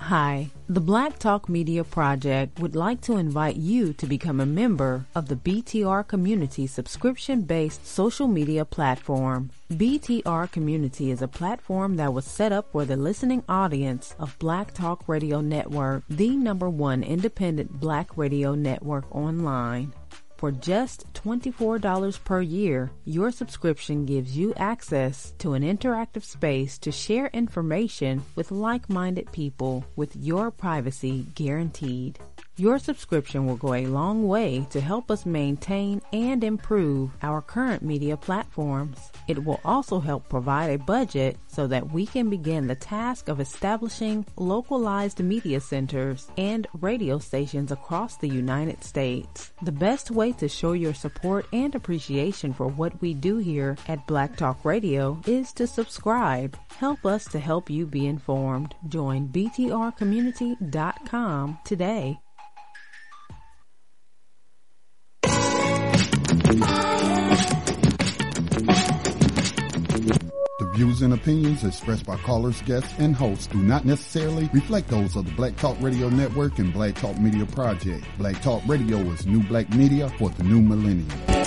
Hi, the Black Talk Media Project would like to invite you to become a member of the BTR Community subscription-based social media platform. BTR Community is a platform that was set up for the listening audience of Black Talk Radio Network, the #1 independent Black radio network online. For just $24 per year, your subscription gives you access to an interactive space to share information with like-minded people with your privacy guaranteed. Your subscription will go a long way to help us maintain and improve our current media platforms. It will also help provide a budget so that we can begin the task of establishing localized media centers and radio stations across the United States. The best way to show your support and appreciation for what we do here at Black Talk Radio is to subscribe. Help us to help you be informed. Join btrcommunity.com today. The views and opinions expressed by callers, guests, and hosts do not necessarily reflect those of the Black Talk Radio Network and Black Talk Media Project. Black Talk Radio is new black media for the new millennium.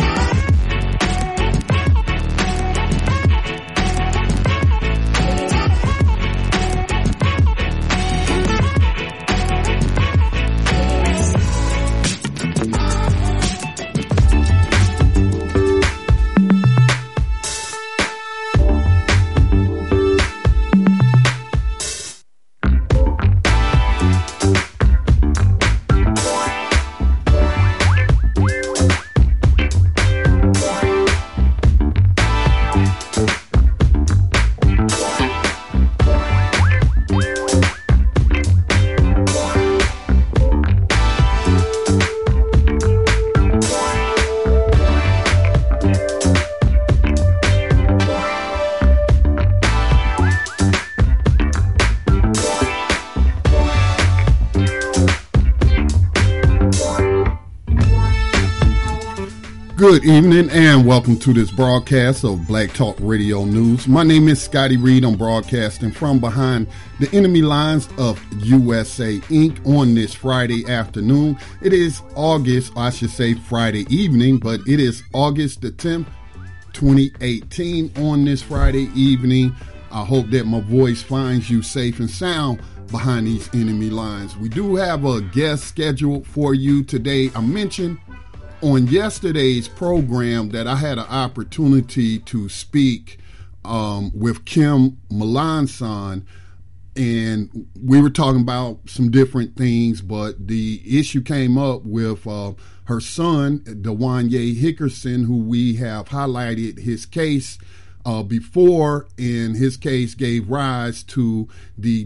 Good evening and welcome to this broadcast of Black Talk Radio News. My name is Scotty Reed. I'm broadcasting from behind the enemy lines of USA Inc. on this Friday afternoon. It is August, I should say Friday evening, but it is August the 10th, 2018 on this Friday evening. I hope that my voice finds you safe and sound behind these enemy lines. We do have a guest scheduled for you today. I mentioned on yesterday's program that I had an opportunity to speak with Kim Melanson, and we were talking about some different things, but the issue came up with her son, Dawanye Hickerson, who we have highlighted his case before, and his case gave rise to the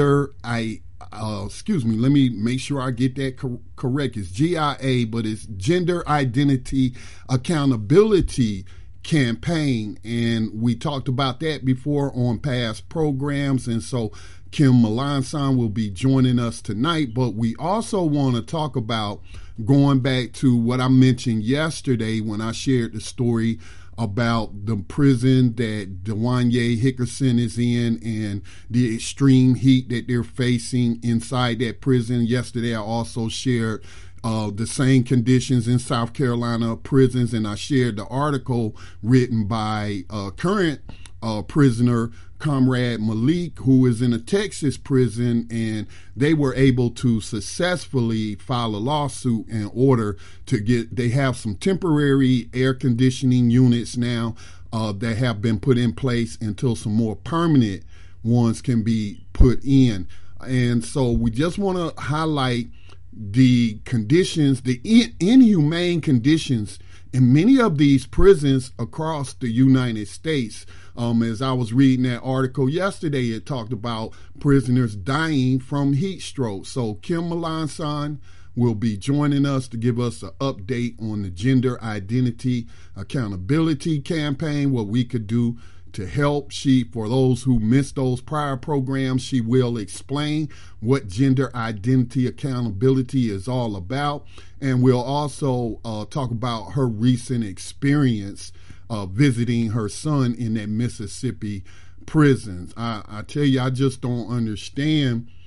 let me make sure I get that correct. It's GIA, but it's Gender Identity Accountability Campaign. And we talked about that before on past programs. And so Kim Melanson will be joining us tonight. But we also want to talk about going back to what I mentioned yesterday when I shared the story about the prison that Dawanye Hickerson is in and the extreme heat that they're facing inside that prison. Yesterday, I also shared the same conditions in South Carolina prisons, and I shared the article written by current prisoner Comrade Malik, who is in a Texas prison, and they were able to successfully file a lawsuit in order to they have some temporary air conditioning units now that have been put in place until some more permanent ones can be put in. And so we just want to highlight the conditions, the inhumane conditions in many of these prisons across the United States. As I was reading that article yesterday, it talked about prisoners dying from heat stroke. So Kim Melanson will be joining us to give us an update on the Gender Identity Accountability Campaign, what we could do to help. For those who missed those prior programs, she will explain what Gender Identity Accountability is all about. And we'll also talk about her recent experience visiting her son in that Mississippi prisons. I tell you, I just don't understand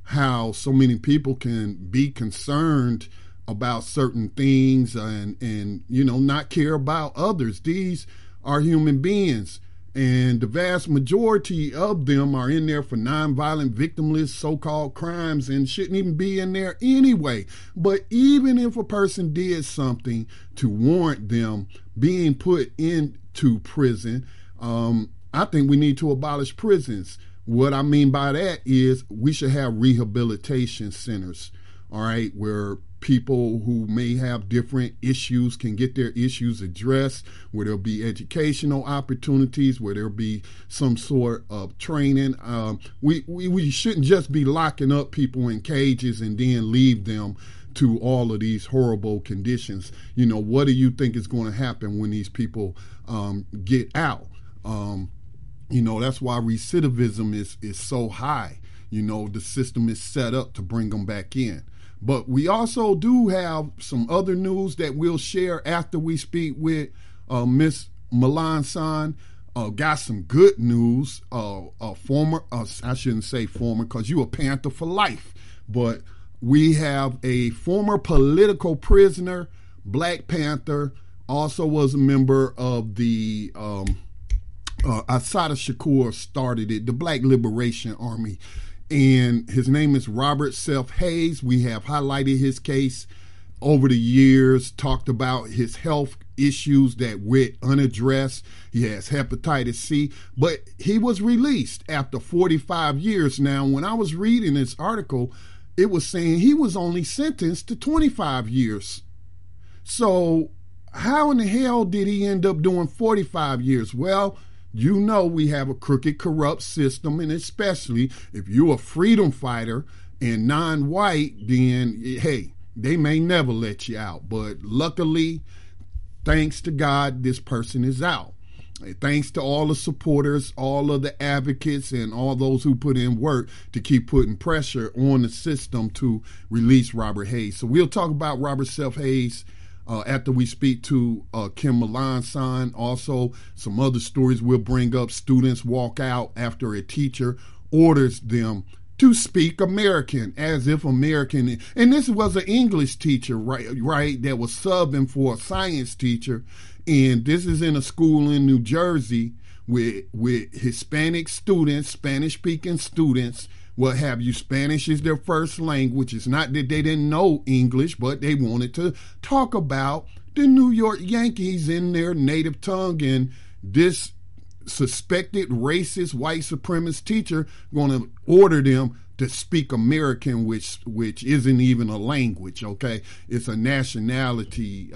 how so many people can be concerned about certain things and not care about others. These are human beings, and the vast majority of them are in there for nonviolent, victimless, so-called crimes and shouldn't even be in there anyway. But even if a person did something to warrant them being put into prison, I think we need to abolish prisons. What I mean by that is we should have rehabilitation centers, all right, where people who may have different issues can get their issues addressed, where there'll be educational opportunities, where there'll be some sort of training. We shouldn't just be locking up people in cages and then leave them to all of these horrible conditions. What do you think is going to happen when these people get out? That's why recidivism is so high. The system is set up to bring them back in. But we also do have some other news that we'll share after we speak with Miss Milan-san. Got some good news. I shouldn't say former because you a Panther for life. But we have a former political prisoner, Black Panther, also was a member of the Assata Shakur started it, the Black Liberation Army. And his name is Robert Seth Hayes. We have highlighted his case over the years, talked about his health issues that went unaddressed. He has hepatitis C, but he was released after 45 years. Now, when I was reading this article, it was saying he was only sentenced to 25 years. So how in the hell did he end up doing 45 years? Well, we have a crooked, corrupt system, and especially if you're a freedom fighter and non-white, then, hey, they may never let you out. But luckily, thanks to God, this person is out. Thanks to all the supporters, all of the advocates, and all those who put in work to keep putting pressure on the system to release Robert Hayes. So we'll talk about Robert Seth Hayes after we speak to Kim Milan-san. Also, some other stories we'll bring up. Students walk out after a teacher orders them to speak American, as if American. And this was an English teacher, right, that was subbing for a science teacher. And this is in a school in New Jersey with Hispanic students, Spanish-speaking students, what have you. Spanish is their first language. It's not that they didn't know English, but they wanted to talk about the New York Yankees in their native tongue. And this suspected racist white supremacist teacher going to order them to speak American, which isn't even a language, okay? It's a nationality.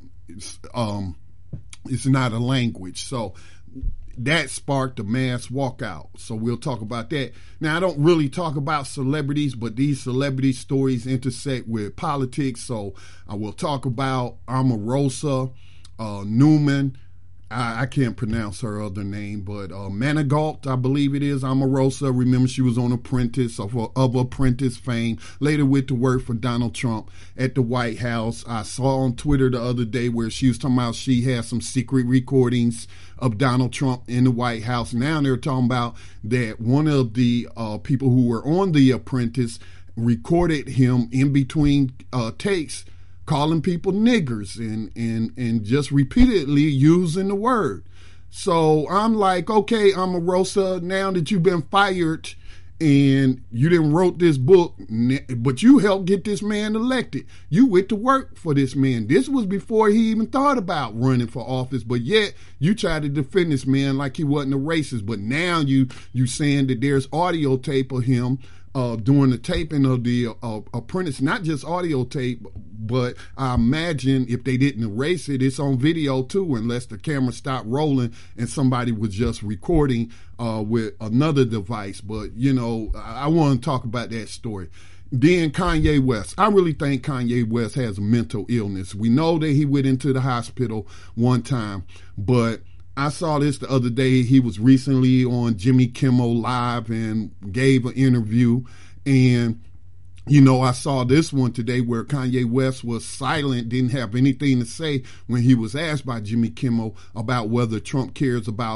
It's not a language. So that sparked a mass walkout. So we'll talk about that. Now, I don't really talk about celebrities, but these celebrity stories intersect with politics. So I will talk about Omarosa Newman. I can't pronounce her other name, but Manigault, I believe it is, Omarosa. Remember, she was on Apprentice, of Apprentice fame. Later went to work for Donald Trump at the White House. I saw on Twitter the other day where she was talking about she had some secret recordings of Donald Trump in the White House. Now they're talking about that one of the people who were on The Apprentice recorded him in between takes calling people niggers and just repeatedly using the word. So I'm like, okay, Omarosa, now that you've been fired and you didn't wrote this book, but you helped get this man elected. You went to work for this man. This was before he even thought about running for office, but yet you tried to defend this man like he wasn't a racist. But now you saying that there's audio tape of him during the taping of The Apprentice, not just audio tape, but I imagine if they didn't erase it, it's on video too, unless the camera stopped rolling and somebody was just recording with another device. But, I want to talk about that story. Then Kanye West. I really think Kanye West has a mental illness. We know that he went into the hospital one time, but I saw this the other day. He was recently on Jimmy Kimmel Live and gave an interview. And, I saw this one today where Kanye West was silent, didn't have anything to say when he was asked by Jimmy Kimmel about whether Trump cares about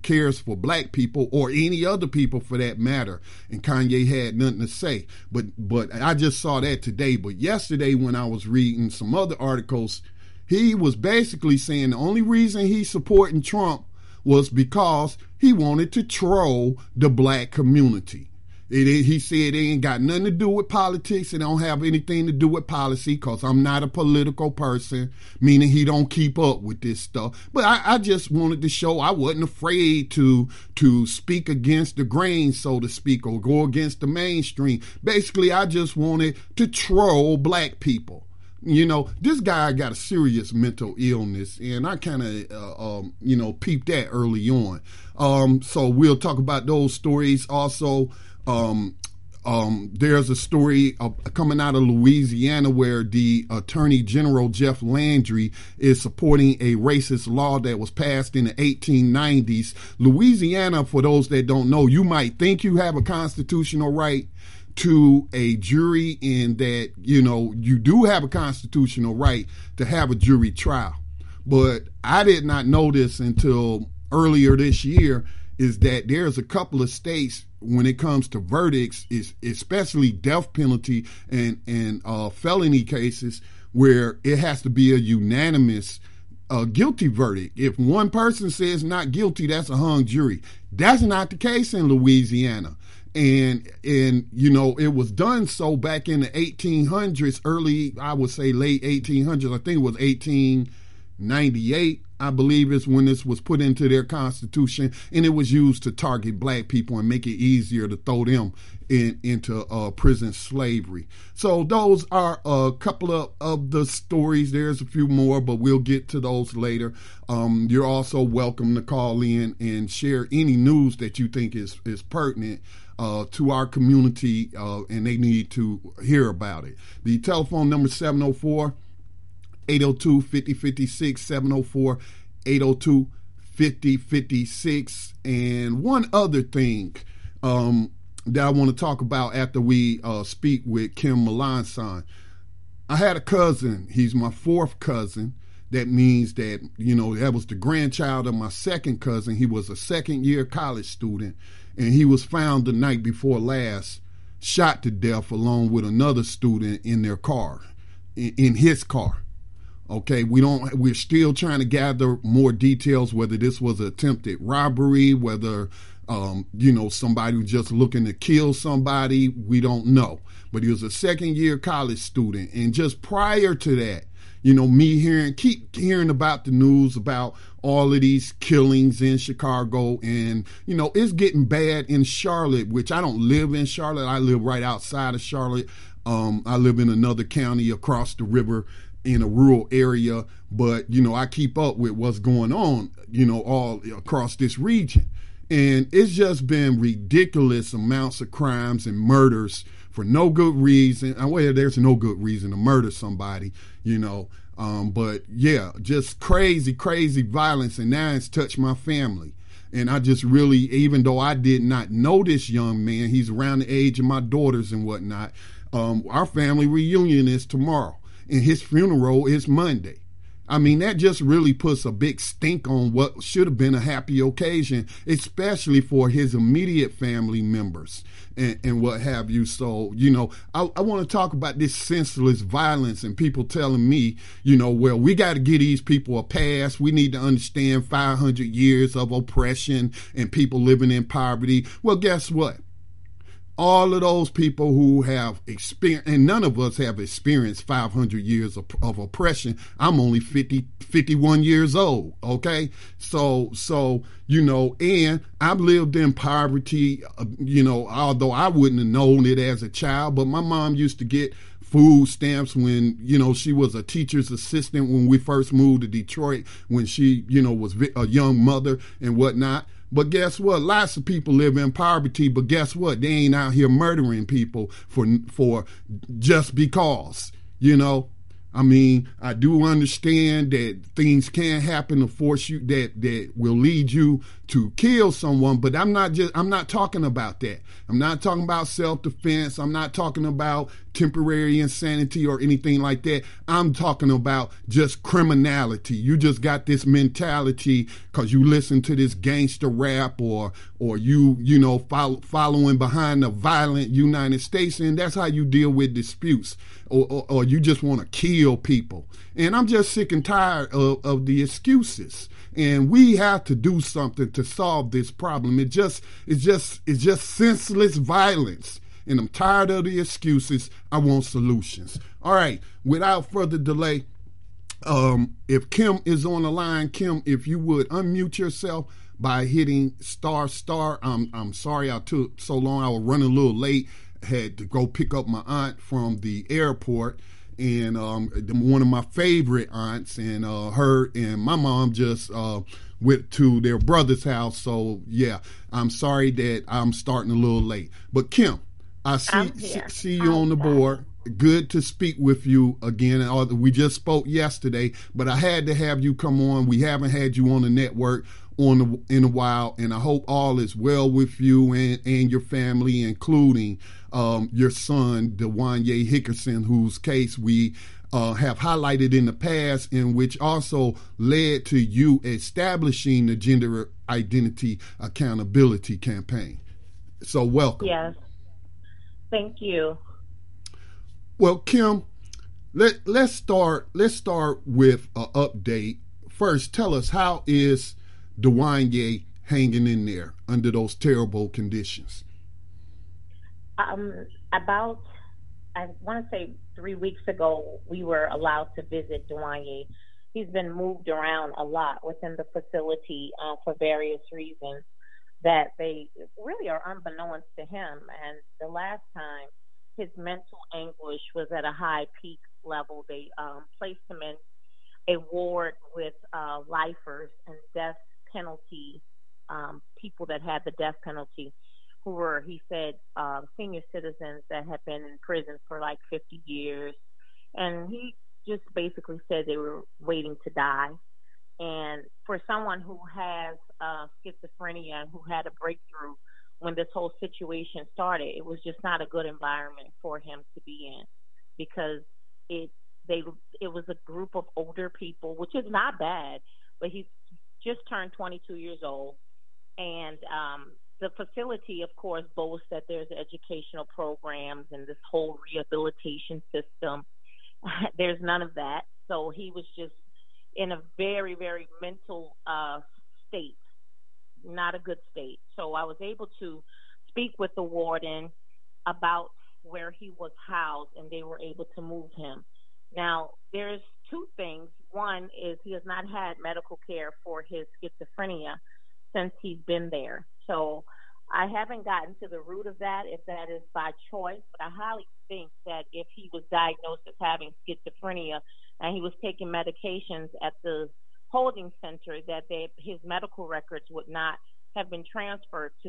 cares for black people or any other people for that matter. And Kanye had nothing to say. But I just saw that today. But yesterday when I was reading some other articles, he was basically saying the only reason he's supporting Trump was because he wanted to troll the black community. He said it ain't got nothing to do with politics. It don't have anything to do with policy because I'm not a political person, meaning he don't keep up with this stuff. But I just wanted to show I wasn't afraid to speak against the grain, so to speak, or go against the mainstream. Basically, I just wanted to troll black people. You know, this guy got a serious mental illness, and I kind of, peeped that early on. So we'll talk about those stories also. There's a story coming out of Louisiana where the Attorney General Jeff Landry is supporting a racist law that was passed in the 1890s. Louisiana, for those that don't know, you might think you have a constitutional right to a jury, in that, you do have a constitutional right to have a jury trial. But I did not know this until earlier this year, is that there's a couple of states when it comes to verdicts, especially death penalty and felony cases, where it has to be a unanimous guilty verdict. If one person says not guilty, that's a hung jury. That's not the case in Louisiana. And it was done so back in the 1800s, early, I would say late 1800s. I think it was 1898, I believe, is when this was put into their constitution, and it was used to target black people and make it easier to throw them into prison slavery. So those are a couple of the stories. There's a few more, but we'll get to those later. You're also welcome to call in and share any news that you think is pertinent to our community, and they need to hear about it. The telephone number is 704-802-5056, 704-802-5056. And one other thing that I want to talk about after we speak with Kim Melanson. I had a cousin. He's my fourth cousin. That means that, that was the grandchild of my second cousin. He was a second-year college student, and he was found the night before last, shot to death along with another student in their car, in his car. Okay, we're still trying to gather more details, whether this was an attempted robbery, whether, somebody was just looking to kill somebody. We don't know. But he was a second-year college student. And just prior to that, keep hearing about the news about all of these killings in Chicago. And, it's getting bad in Charlotte, which I don't live in Charlotte. I live right outside of Charlotte. I live in another county across the river in a rural area. But, I keep up with what's going on, all across this region. And it's just been ridiculous amounts of crimes and murders for no good reason. Well, there's no good reason to murder somebody, but yeah, just crazy violence. And now it's touched my family. And I just really, even though I did not know this young man, he's around the age of my daughters and whatnot. Our family reunion is tomorrow, and his funeral is Monday. I mean, that just really puts a big stink on what should have been a happy occasion, especially for his immediate family members and what have you. So, I want to talk about this senseless violence and people telling me, well, we got to give these people a pass. We need to understand 500 years of oppression and people living in poverty. Well, guess what? All of those people who have experienced, and none of us have experienced 500 years of oppression. I'm only 51 years old, okay? So, and I've lived in poverty, although I wouldn't have known it as a child, but my mom used to get food stamps when, she was a teacher's assistant when we first moved to Detroit, when she, was a young mother and whatnot. But guess what? Lots of people live in poverty, but guess what? They ain't out here murdering people for just because, I mean, I do understand that things can happen to force you that will lead you to kill someone, but I'm not talking about that. I'm not talking about self-defense. I'm not talking about temporary insanity or anything like that. I'm talking about just criminality. You just got this mentality because you listen to this gangster rap or following behind the violent United States, and that's how you deal with disputes, or you just want to kill people. And I'm just sick and tired of the excuses. And we have to do something to solve this problem. It's just senseless violence. And I'm tired of the excuses. I want solutions. All right. Without further delay, if Kim is on the line, Kim, if you would unmute yourself by hitting star. I'm sorry I took so long. I was running a little late. Had to go pick up my aunt from the airport, and one of my favorite aunts, and her and my mom just went to their brother's house. So yeah, I'm sorry that I'm starting a little late. But Kim, I see you on the board. Good to speak with you again. We just spoke yesterday, but I had to have you come on. We haven't had you on the network in a while, and I hope all is well with you and your family, including your son, Dewanye Hickerson, whose case we have highlighted in the past, and which also led to you establishing the Gender Identity Accountability Campaign. So welcome. Yes. Thank you. Well, Kim, let's start with an update. First, tell us, how is Dewanye hanging in there under those terrible conditions? About, I want to say 3 weeks ago, we were allowed to visit Dewanye. He's been moved around a lot within the facility for various reasons that they really are unbeknownst to him. And the last time, his mental anguish was at a high peak level. They placed him in a ward with lifers and death penalty, people that had the death penalty, who were, he said, senior citizens that had been in prison for like 50 years. And he just basically said they were waiting to die. And for someone who has schizophrenia and who had a breakthrough when this whole situation started, it was just not a good environment for him to be in, because it was a group of older people, which is not bad, but he's just turned 22 years old. And the facility, of course, boasts that there's educational programs and this whole rehabilitation system. There's none of that. So he was just in a very, very mental state, not a good state. So I was able to speak with the warden about where he was housed, and they were able to move him. Now, there's two things. One is he has not had medical care for his schizophrenia since he's been there. So I haven't gotten to the root of that, if that is by choice, but I highly think that if he was diagnosed as having schizophrenia and he was taking medications at the holding center, that his medical records would not have been transferred to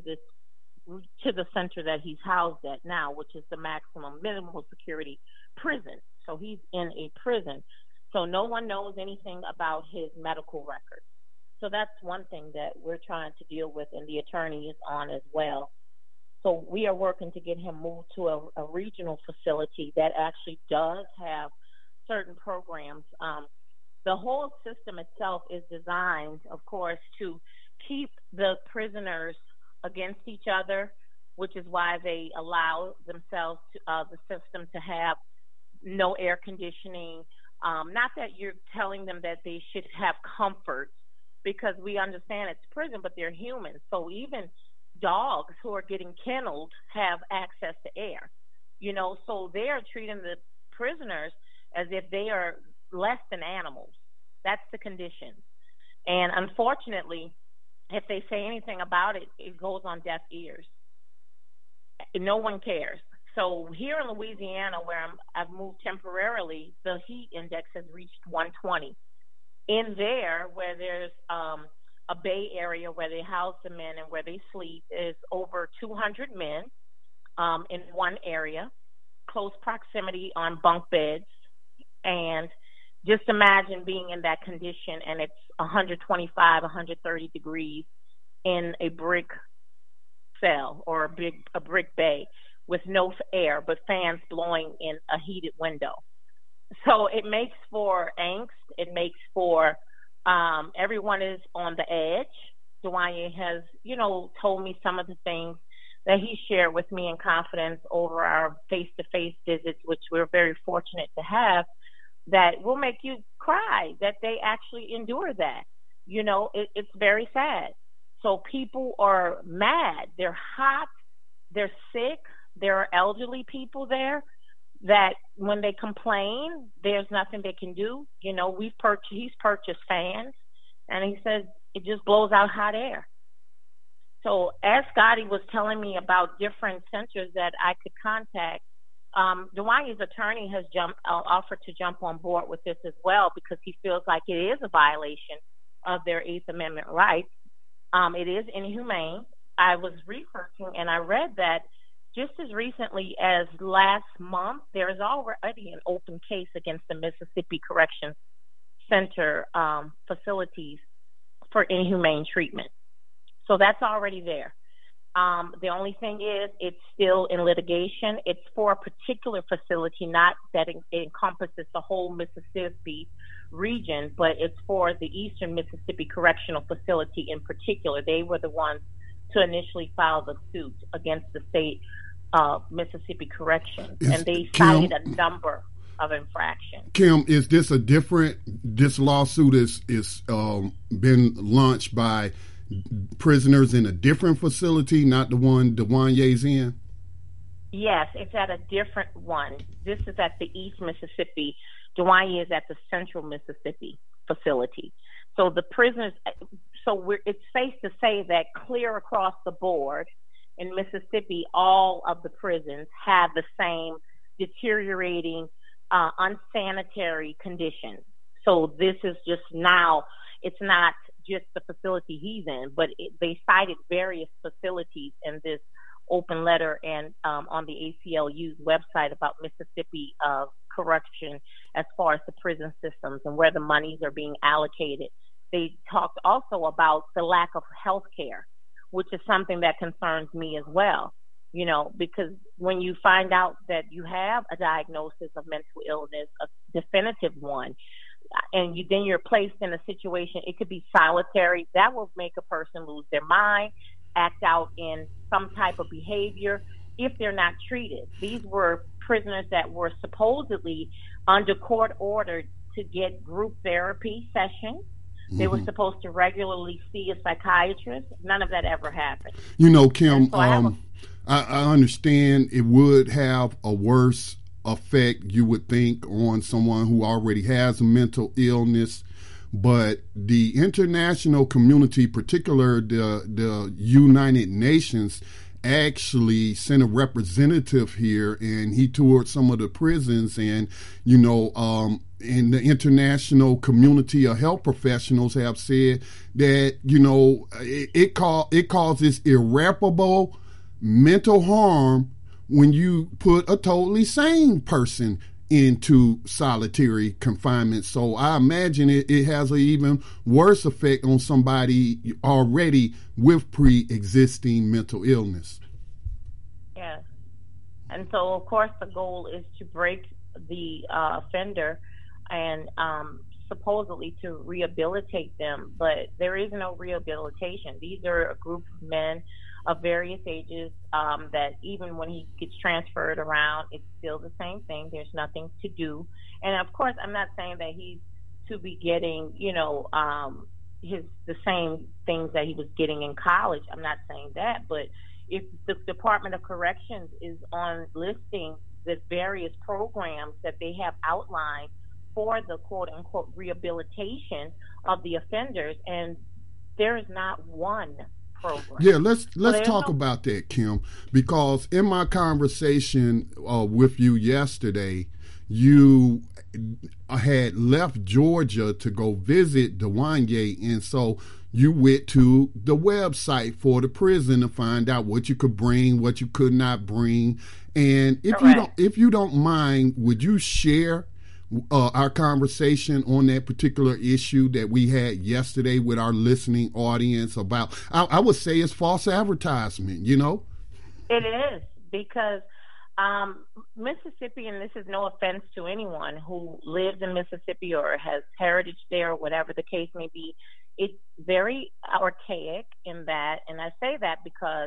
the center that he's housed at now, which is the maximum minimal security prison. So he's in a prison. So no one knows anything about his medical records. So that's one thing that we're trying to deal with, and the attorney is on as well. So we are working to get him moved to a regional facility that actually does have certain programs. The whole system itself is designed, of course, to keep the prisoners against each other, which is why they allow themselves to, the system to have no air conditioning. Not that you're telling them that they should have comfort, because we understand it's prison, but they're human. So even dogs who are getting kennelled have access to air, so they are treating the prisoners as if they are less than animals. That's the condition. And unfortunately, if they say anything about it, it goes on deaf ears. No one cares. So here in Louisiana, where I've moved temporarily, the heat index has reached 120. In there, where there's a bay area where they house the men and where they sleep, is over 200 men in one area, close proximity on bunk beds. And just imagine being in that condition and it's 125, 130 degrees in a brick cell or a brick bay with no air but fans blowing in a heated window. So it makes for angst. It makes for everyone is on the edge. Dwayne has, told me some of the things that he shared with me in confidence over our face-to-face visits, which we're very fortunate to have, that will make you cry, that they actually endure that. It's very sad. So people are mad. They're hot. They're sick. There are elderly people there that when they complain, there's nothing they can do. He's purchased fans, and he says it just blows out hot air. So as Scotty was telling me about different centers that I could contact, Dwanye's attorney has offered to jump on board with this as well because he feels like it is a violation of their Eighth Amendment rights. It is inhumane. I was researching and I read that just as recently as last month, there is already an open case against the Mississippi Corrections Center facilities for inhumane treatment. So that's already there. The only thing is it's still in litigation. It's for a particular facility, not that it encompasses the whole Mississippi region, but it's for the Eastern Mississippi Correctional Facility in particular. They were the ones to initially file the suit against the state of Mississippi Corrections, and they cited a number of infractions. Kim, is this this lawsuit is been launched by prisoners in a different facility, not the one Dwanye's in? Yes, it's at a different one. This is at the East Mississippi. Dwanye is at the Central Mississippi facility. So the prisoners, it's safe to say that clear across the board in Mississippi, all of the prisons have the same deteriorating, unsanitary conditions. So this is just now, it's not just the facility he's in, but they cited various facilities in this open letter and on the ACLU's website about Mississippi correction as far as the prison systems and where the monies are being allocated. They talked also about the lack of health care, which is something that concerns me as well, because when you find out that you have a diagnosis of mental illness, a definitive one, and then you're placed in a situation, it could be solitary, that will make a person lose their mind, act out in some type of behavior if they're not treated. These were prisoners that were supposedly under court ordered to get group therapy sessions. They were supposed to regularly see a psychiatrist. None of that ever happened. Kim, so I understand it would have a worse effect, you would think, on someone who already has a mental illness. But the international community, particularly the United Nations, actually sent a representative here, and he toured some of the prisons, and in the international community of health professionals have said that it causes irreparable mental harm when you put a totally sane person into solitary confinement. So I imagine it has an even worse effect on somebody already with pre-existing mental illness. Yes. And so, of course, the goal is to break the offender and supposedly to rehabilitate them. But there is no rehabilitation. These are a group of men of various ages that even when he gets transferred around, it's still the same thing. There's nothing to do. And of course, I'm not saying that he's to be getting, the same things that he was getting in college. I'm not saying that. But if the Department of Corrections is on listing the various programs that they have outlined for the quote unquote rehabilitation of the offenders, and there is not one program. Yeah, let's talk about that, Kim, because in my conversation with you yesterday, you had left Georgia to go visit Dwanye, and so you went to the website for the prison to find out what you could bring, what you could not bring. And if you don't mind, would you share our conversation on that particular issue that we had yesterday with our listening audience about, I would say it's false advertisement, you know? It is, because Mississippi, and this is no offense to anyone who lives in Mississippi or has heritage there or whatever the case may be, it's very archaic in that, and I say that because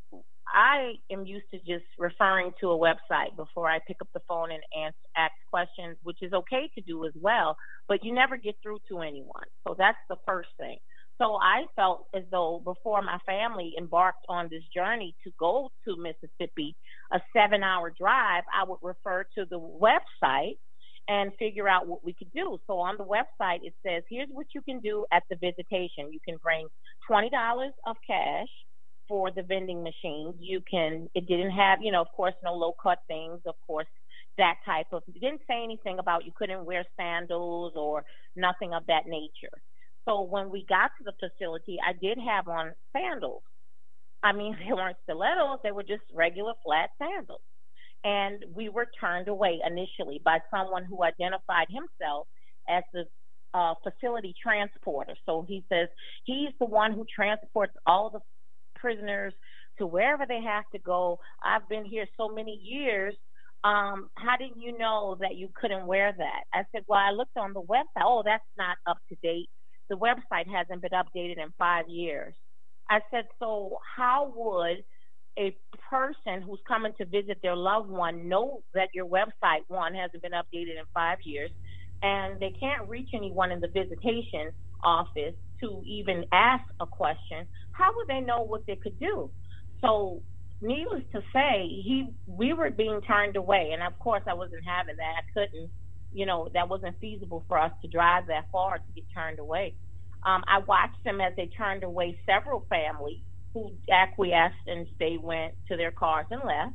I am used to just referring to a website before I pick up the phone and ask questions, which is okay to do as well, but you never get through to anyone. So that's the first thing. So I felt as though before my family embarked on this journey to go to Mississippi, a 7-hour drive, I would refer to the website and figure out what we could do. So on the website, it says, here's what you can do at the visitation. You can bring $20 of cash for the vending machine. You can, it didn't have, of course, no low cut things, of course, that type of, it didn't say anything about you couldn't wear sandals or nothing of that nature. So when we got to the facility, I did have on sandals. I mean, they weren't stilettos, they were just regular flat sandals. And we were turned away initially by someone who identified himself as the facility transporter. So he says he's the one who transports all the prisoners to wherever they have to go. I've been here so many years. How did you know that you couldn't wear that? I said, well, I looked on the website. Oh, that's not up to date. The website hasn't been updated in 5 years. I said, so how would a person who's coming to visit their loved one know that your website, one, hasn't been updated in 5 years, and they can't reach anyone in the visitation office to even ask a question? How would they know what they could do? So needless to say, we were being turned away. And of course I wasn't having that. I couldn't, that wasn't feasible for us to drive that far to get turned away. I watched them as they turned away several families who acquiesced and they went to their cars and left.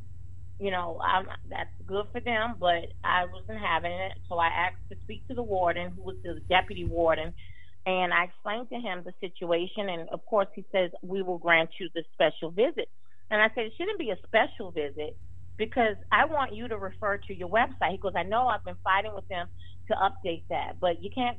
That's good for them, but I wasn't having it. So I asked to speak to the warden, who was the deputy warden, and I explained to him the situation. And of course he says, we will grant you the special visit. And I said, it shouldn't be a special visit because I want you to refer to your website. He goes, I know, I've been fighting with them to update that, but you can't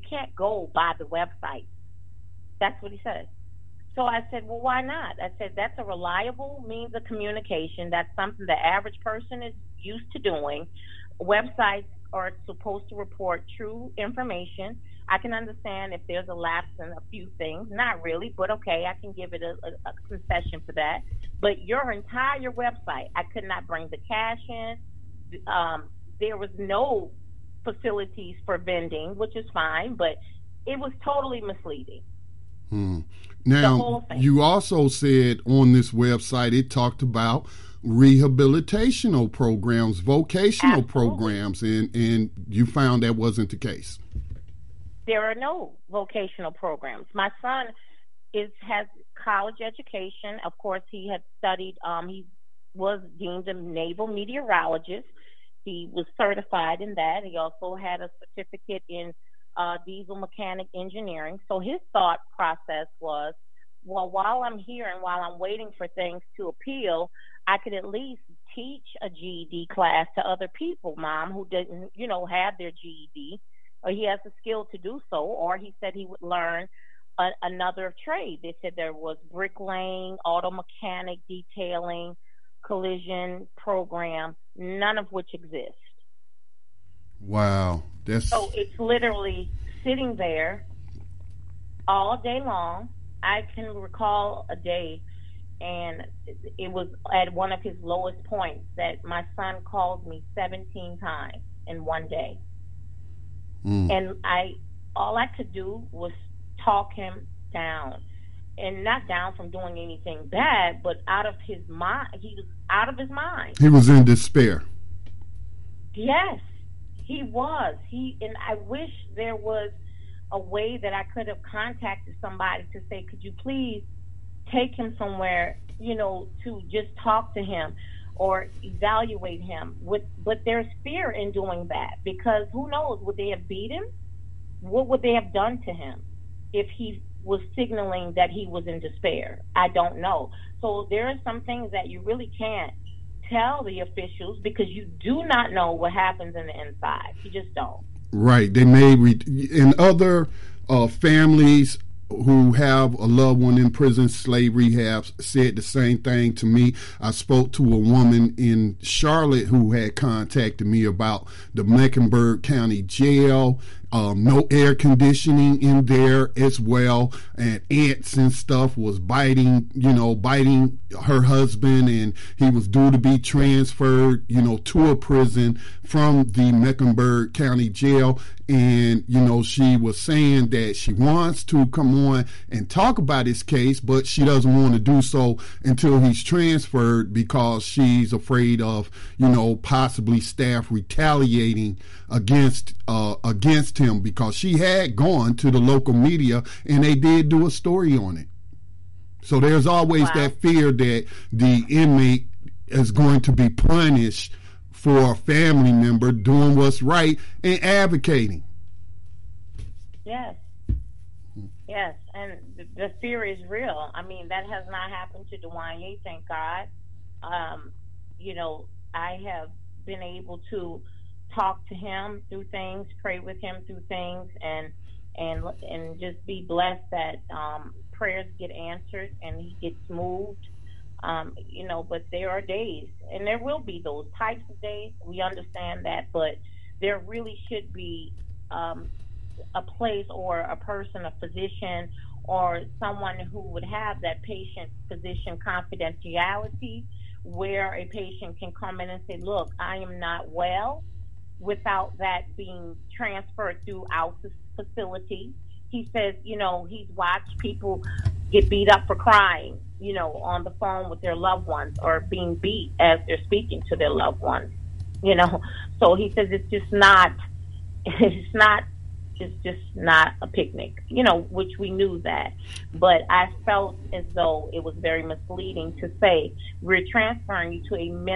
go by the website. That's what he said. So I said, well, why not? I said, that's a reliable means of communication. That's something the average person is used to doing. Websites are supposed to report true information. I can understand if there's a lapse in a few things. Not really, but okay, I can give it a concession for that. But your entire website, I could not bring the cash in. There was no facilities for vending, which is fine, but it was totally misleading. Now, you also said on this website, it talked about rehabilitational programs, vocational programs, and you found that wasn't the case. There are no vocational programs. My son has college education. Of course, he had studied, he was deemed a naval meteorologist. He was certified in that. He also had a certificate in diesel mechanic engineering. So his thought process was, well, while I'm here and while I'm waiting for things to appeal, I could at least teach a GED class to other people, Mom, who didn't, have their GED, or he has the skill to do so, or he said he would learn another trade. They said there was bricklaying, auto mechanic, detailing, collision program, none of which exist. Wow. So it's literally sitting there all day long. I can recall a day, and it was at one of his lowest points, that my son called me 17 times in one day. And all I could do was talk him down, and not down from doing anything bad, but out of his mind. He was out of his mind. He was in despair. Yes, he was. And I wish there was a way that I could have contacted somebody to say, could you please take him somewhere, to just talk to him or evaluate him. But there's fear in doing that, because who knows, would they have beat him? What would they have done to him if he was signaling that he was in despair? I don't know. So there are some things that you really can't tell the officials because you do not know what happens in the inside. You just don't. Right. They may, in other families who have a loved one in prison, slavery, have said the same thing to me. I spoke to a woman in Charlotte who had contacted me about the Mecklenburg County Jail. No air conditioning in there as well, and ants and stuff was biting her husband, and he was due to be transferred, to a prison from the Mecklenburg County Jail. And, she was saying that she wants to come on and talk about his case, but she doesn't want to do so until he's transferred because she's afraid of, possibly staff retaliating against him, because she had gone to the local media and they did do a story on it. So there's always that fear that the inmate is going to be punished for a family member doing what's right and advocating. Yes, and the fear is real. I mean, that has not happened to Dwanye, thank God. I have been able to talk to him through things, pray with him through things, and just be blessed that prayers get answered and he gets moved. But there are days, and there will be those types of days. We understand that, but there really should be a place or a person, a physician, or someone who would have that patient-physician confidentiality, where a patient can come in and say, look, I am not well, without that being transferred throughout the facility. He says, he's watched people get beat up for crying, on the phone with their loved ones, or being beat as they're speaking to their loved ones, So he says it's just not a picnic, which we knew that. But I felt as though it was very misleading to say we're transferring you to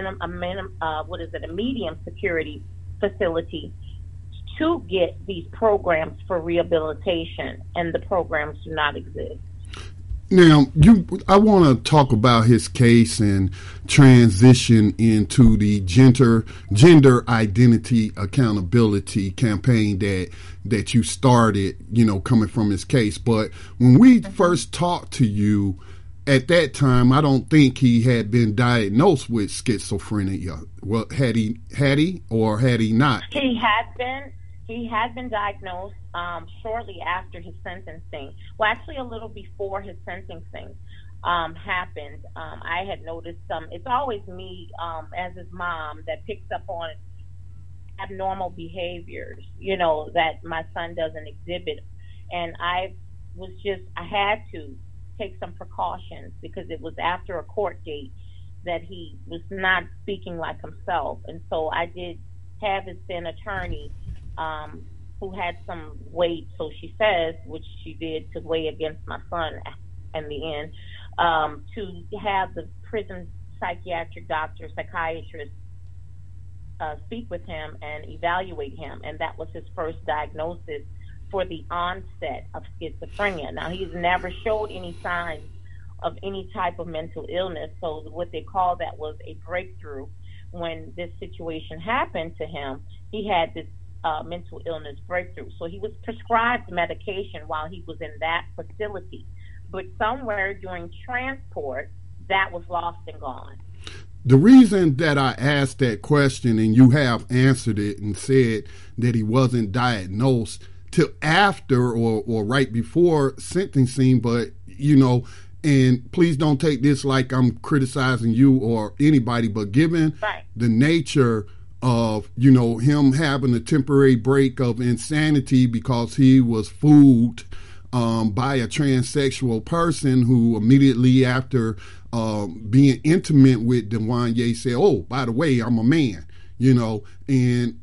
a medium security facility to get these programs for rehabilitation, and the programs do not exist. Now, I want to talk about his case and transition into the gender identity accountability campaign that you started, coming from his case. But when we first talked to you, at that time, I don't think he had been diagnosed with schizophrenia. Well, had he or had he not? He had been diagnosed shortly after his sentencing. Well, actually, a little before his sentencing happened. I had noticed it's always me as his mom that picks up on abnormal behaviors, that my son doesn't exhibit. And I had to take some precautions because it was after a court date that he was not speaking like himself. And so I did have his then attorney, who had some weight, so she says, which she did to weigh against my son in the end, to have the prison psychiatric doctor, psychiatrist, speak with him and evaluate him. And that was his first diagnosis for the onset of schizophrenia. Now, he's never showed any signs of any type of mental illness, so what they call that was a breakthrough. When this situation happened to him, he had this mental illness breakthrough. So he was prescribed medication while he was in that facility. But somewhere during transport, that was lost and gone. The reason that I asked that question, and you have answered it and said that he wasn't diagnosed till after or right before sentencing, but, and please don't take this like I'm criticizing you or anybody, but given the nature of, him having a temporary break of insanity because he was fooled by a transsexual person who immediately after being intimate with Dwanye said, oh, by the way, I'm a man, and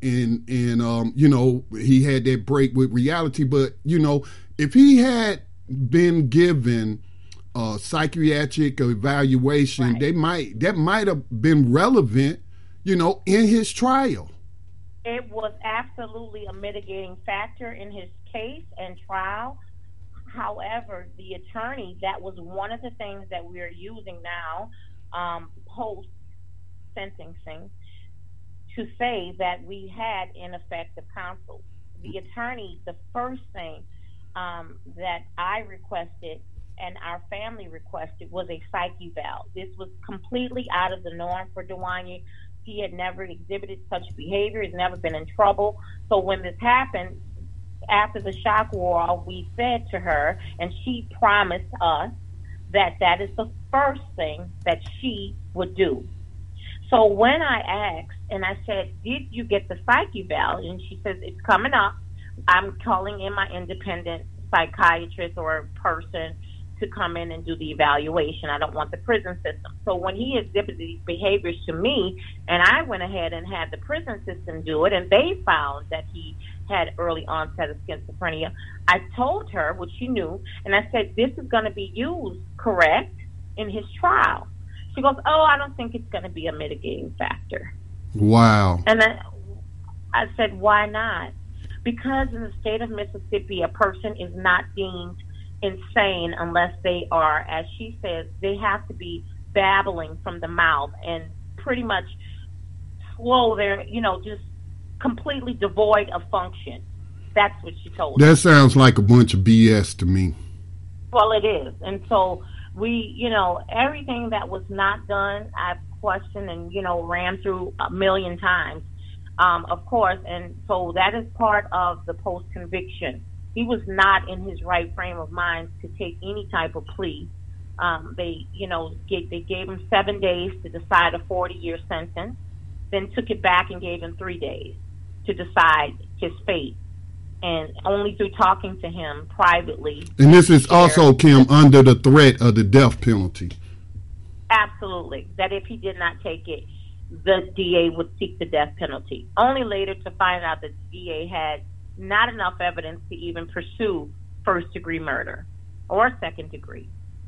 he had that break with reality. But, if he had been given a psychiatric evaluation, that might have been relevant, in his trial. It was absolutely a mitigating factor in his case and trial. However, the attorney, that was one of the things that we're using now, post sentencing to say that we had ineffective counsel. The attorney, the first thing that I requested and our family requested was a psych eval. This was completely out of the norm for Dwanya. He had never exhibited such behavior. He's never been in trouble. So when this happened, after the shock wore, we said to her, and she promised us that that is the first thing that she would do. So when I asked, and I said, did you get the psych eval? And she says, it's coming up. I'm calling in my independent psychiatrist or person to come in and do the evaluation. I don't want the prison system. So when he exhibited these behaviors to me, and I went ahead and had the prison system do it, and they found that he had early onset of schizophrenia, I told her, which she knew, and I said, this is going to be used, correct, in his trial. She goes, oh, I don't think it's going to be a mitigating factor. Wow. And I said, why not? Because in the state of Mississippi, a person is not deemed insane unless they are, as she says, they have to be babbling from the mouth and pretty much slow their, just completely devoid of function. That's what she told me. That sounds like a bunch of BS to me. Well, it is. And so we, everything that was not done, I've questioned and, ran through a million times, of course. And so that is part of the post-conviction. He was not in his right frame of mind to take any type of plea. They gave him 7 days to decide a 40-year sentence, then took it back and gave him 3 days to decide his fate. And only through talking to him privately. And this is also, Kim, under the threat of the death penalty. Absolutely. That if he did not take it, the DA would seek the death penalty. Only later to find out that the DA had not enough evidence to even pursue first-degree murder or second-degree.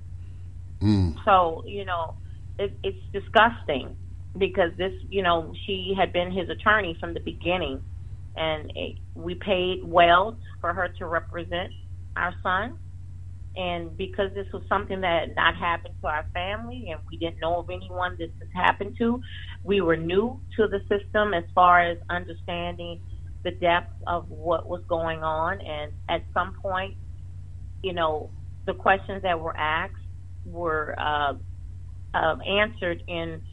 So, it's disgusting because this, she had been his attorney from the beginning, and we paid well for her to represent our son. And because this was something that had not happened to our family and we didn't know of anyone this has happened to, we were new to the system as far as understanding the depth of what was going on. And at some point, the questions that were asked were answered in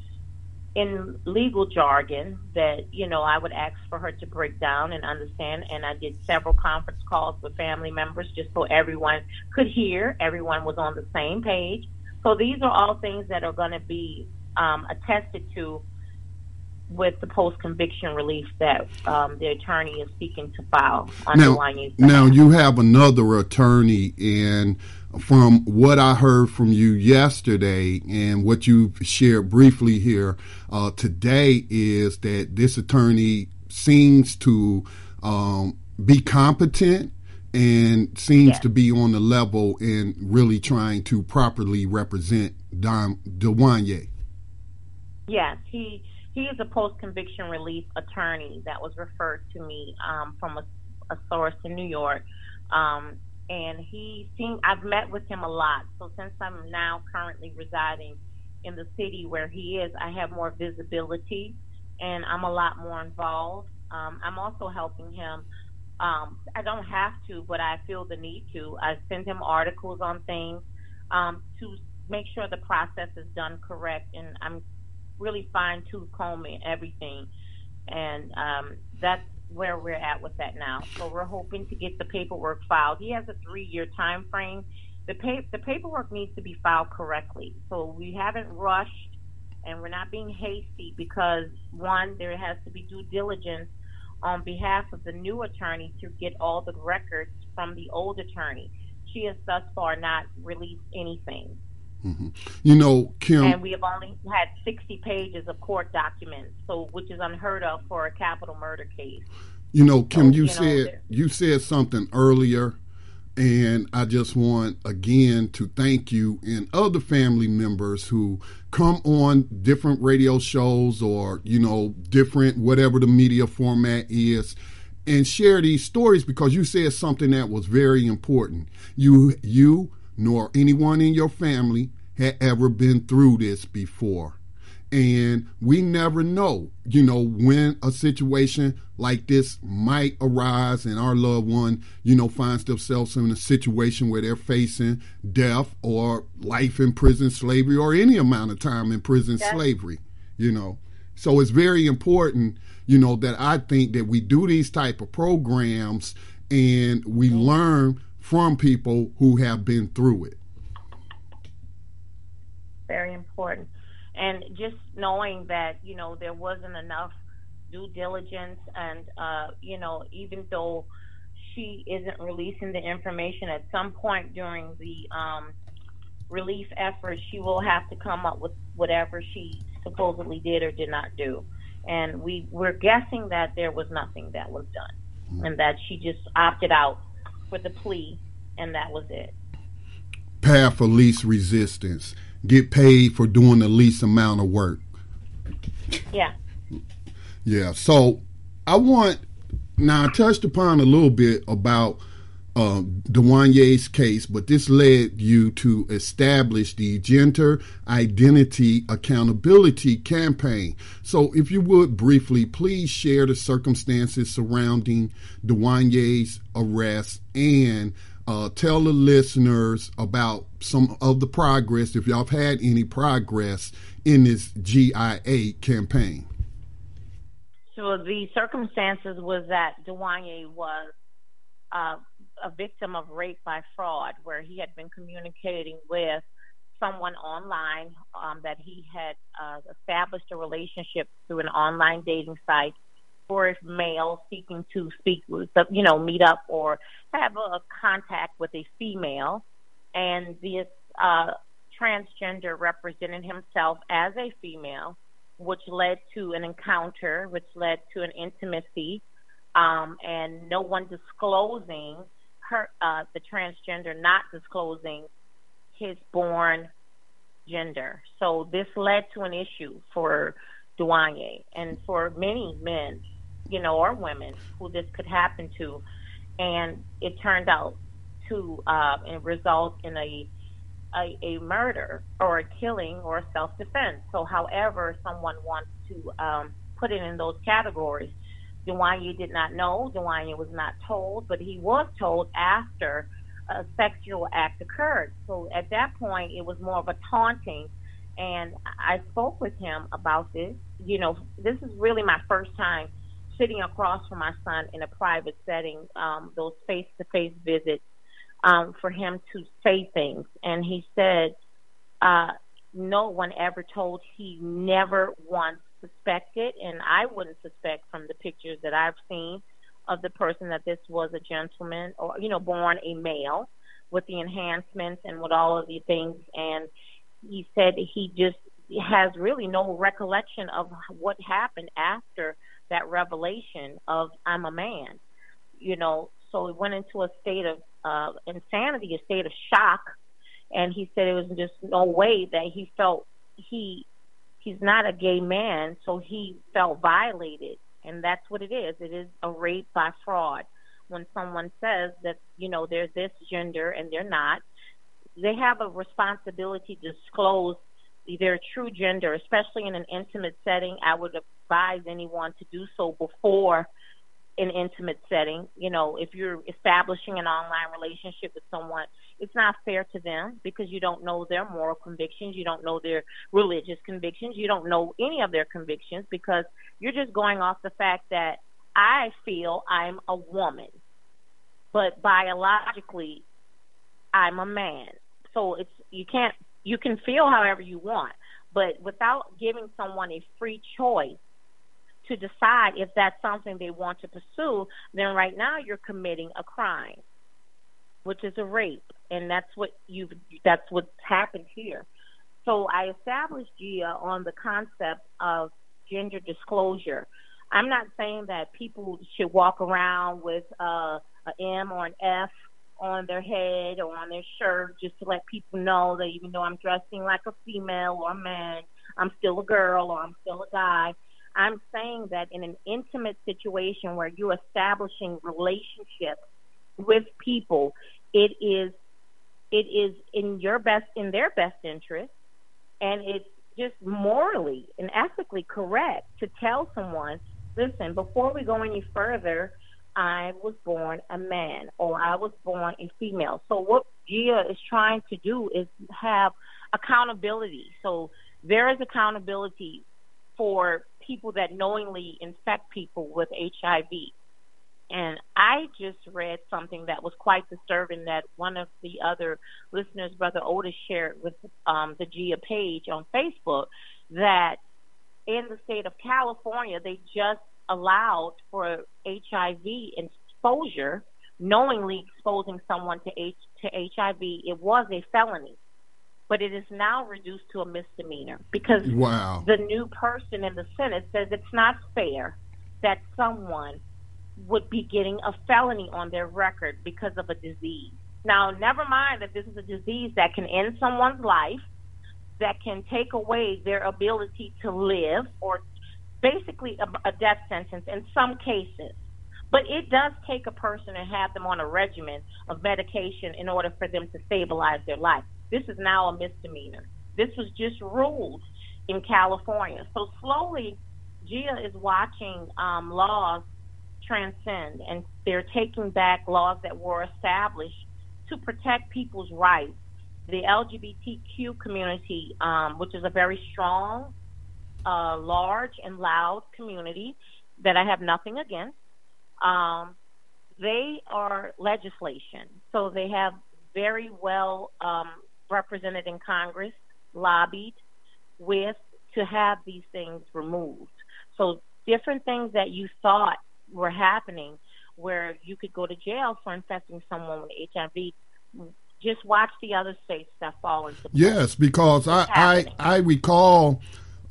legal jargon that, I would ask for her to break down and understand. And I did several conference calls with family members just so everyone could hear. Everyone was on the same page. So these are all things that are going to be attested to with the post-conviction relief that the attorney is seeking to file on Dwanya's behalf. Now, you have another attorney, and from what I heard from you yesterday and what you shared briefly here today is that this attorney seems to be competent and seems to be on the level and really trying to properly represent Dwanya. Yes, he is a post-conviction relief attorney that was referred to me from a source in New York. And I've met with him a lot. So since I'm now currently residing in the city where he is, I have more visibility and I'm a lot more involved. I'm also helping him. I don't have to, but I feel the need to. I send him articles on things to make sure the process is done correct. And I'm really fine-tooth combing everything. And that's where we're at with that now. So we're hoping to get the paperwork filed. He has a 3-year time frame. The paperwork needs to be filed correctly. So we haven't rushed and we're not being hasty because, one, there has to be due diligence on behalf of the new attorney to get all the records from the old attorney. She has thus far not released anything. Mm-hmm. Kim, and we have only had 60 pages of court documents, which is unheard of for a capital murder case. Kim, you said something earlier, and I just want again to thank you and other family members who come on different radio shows or different whatever the media format is and share these stories, because you said something that was very important. You nor anyone in your family had ever been through this before. And we never know, when a situation like this might arise and our loved one, finds themselves in a situation where they're facing death or life in prison slavery or any amount of time in prison slavery, So it's very important, that I think that we do these type of programs and we learn from people who have been through it. Very important. And just knowing that, there wasn't enough due diligence and, even though she isn't releasing the information at some point during the relief effort, she will have to come up with whatever she supposedly did or did not do. And we're guessing that there was nothing that was done and that she just opted out for the plea and that was it. Path of least resistance. Get paid for doing the least amount of work. Yeah. Yeah. So I touched upon a little bit about Duanye's case, but this led you to establish the Gender Identity Accountability Campaign. So if you would briefly, please share the circumstances surrounding Duanye's arrest and tell the listeners about some of the progress, if y'all have had any progress in this GIA campaign. So the circumstances was that Duanye was a victim of rape by fraud, where he had been communicating with someone online that he had established a relationship through an online dating site for male seeking to speak with, meet up or have a contact with a female. And this transgender represented himself as a female, which led to an encounter, which led to an intimacy, and no one disclosing the transgender not disclosing his born gender. So this led to an issue for Duanye and for many men, or women who this could happen to. And it turned out to result in a murder or a killing or self-defense. So however someone wants to put it in those categories, Duanye did not know. Duanye was not told, but he was told after a sexual act occurred. So at that point, it was more of a taunting. And I spoke with him about this. This is really my first time sitting across from my son in a private setting, those face-to-face visits, for him to say things. And he said no one ever told, he never once suspected, and I wouldn't suspect from the pictures that I've seen of the person that this was a gentleman or, born a male with the enhancements and with all of the things. And he said he just has really no recollection of what happened after that revelation of I'm a man, so he went into a state of insanity, a state of shock. And he said it was just no way that he felt he's not a gay man, so he felt violated. And that's what it is. It is a rape by fraud. When someone says that, they're this gender and they're not, they have a responsibility to disclose their true gender, especially in an intimate setting. I would advise anyone to do so before an intimate setting. If you're establishing an online relationship with someone, it's not fair to them because you don't know their moral convictions. You don't know their religious convictions. You don't know any of their convictions because you're just going off the fact that I feel I'm a woman, but biologically I'm a man. So you can feel however you want, but without giving someone a free choice to decide if that's something they want to pursue, then right now you're committing a crime, which is a rape, and that's what's happened here. So I established GIA on the concept of gender disclosure. I'm not saying that people should walk around with an M or an F on their head or on their shirt just to let people know that even though I'm dressing like a female or a man, I'm still a girl or I'm still a guy. I'm saying that in an intimate situation where you're establishing relationships with people, it is in their best interest, and it's just morally and ethically correct to tell someone, listen, before we go any further, I was born a man or I was born a female. So what GIA is trying to do is have accountability. So there is accountability for people that knowingly infect people with HIV. And I just read something that was quite disturbing that one of the other listeners, Brother Otis, shared with the GIA page on Facebook, that in the state of California, they just allowed for HIV exposure, knowingly exposing someone to HIV. It was a felony, but it is now reduced to a misdemeanor because the new person in the Senate says it's not fair that someone would be getting a felony on their record because of a disease. Now, never mind that this is a disease that can end someone's life, that can take away their ability to live, or basically a death sentence in some cases. But it does take a person and have them on a regimen of medication in order for them to stabilize their life. This is now a misdemeanor. This was just ruled in California. So slowly, GIA is watching laws transcend, and they're taking back laws that were established to protect people's rights. The LGBTQ community, which is a very strong, large and loud community that I have nothing against, they are legislation. So they have very well represented in Congress, lobbied to have these things removed. So different things that you thought were happening where you could go to jail for infecting someone with HIV, just watch the other states that fall into place. Yes, because I recall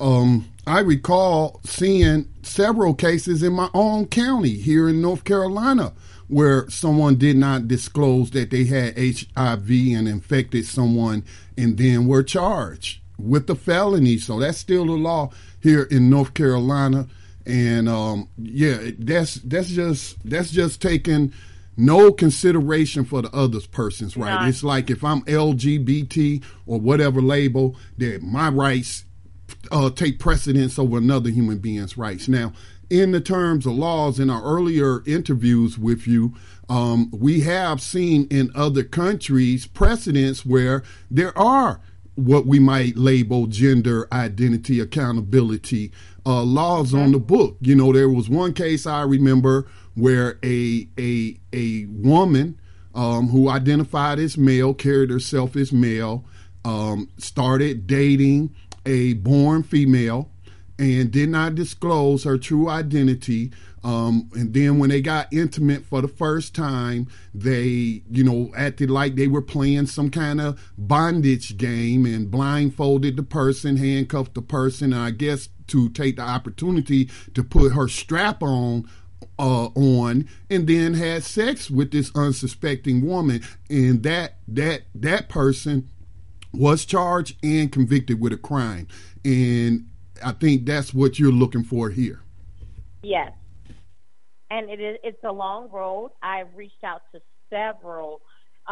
seeing several cases in my own county here in North Carolina where someone did not disclose that they had HIV and infected someone and then were charged with the felony. So that's still the law here in North Carolina. And that's just taking no consideration for the other person's right. It's like if I'm LGBT or whatever label, that my rights take precedence over another human being's rights. Now, in the terms of laws, in our earlier interviews with you, we have seen in other countries precedents where there are what we might label gender identity accountability laws on the book. You know, there was one case I remember where a woman who identified as male, carried herself as male, started dating a born female and did not disclose her true identity. And then when they got intimate for the first time, they, acted like they were playing some kind of bondage game and blindfolded the person, handcuffed the person, and I guess to take the opportunity to put her strap on, and then had sex with this unsuspecting woman. And that person was charged and convicted with a crime. And I think that's what you're looking for here. Yes. And it's a long road. I've reached out to several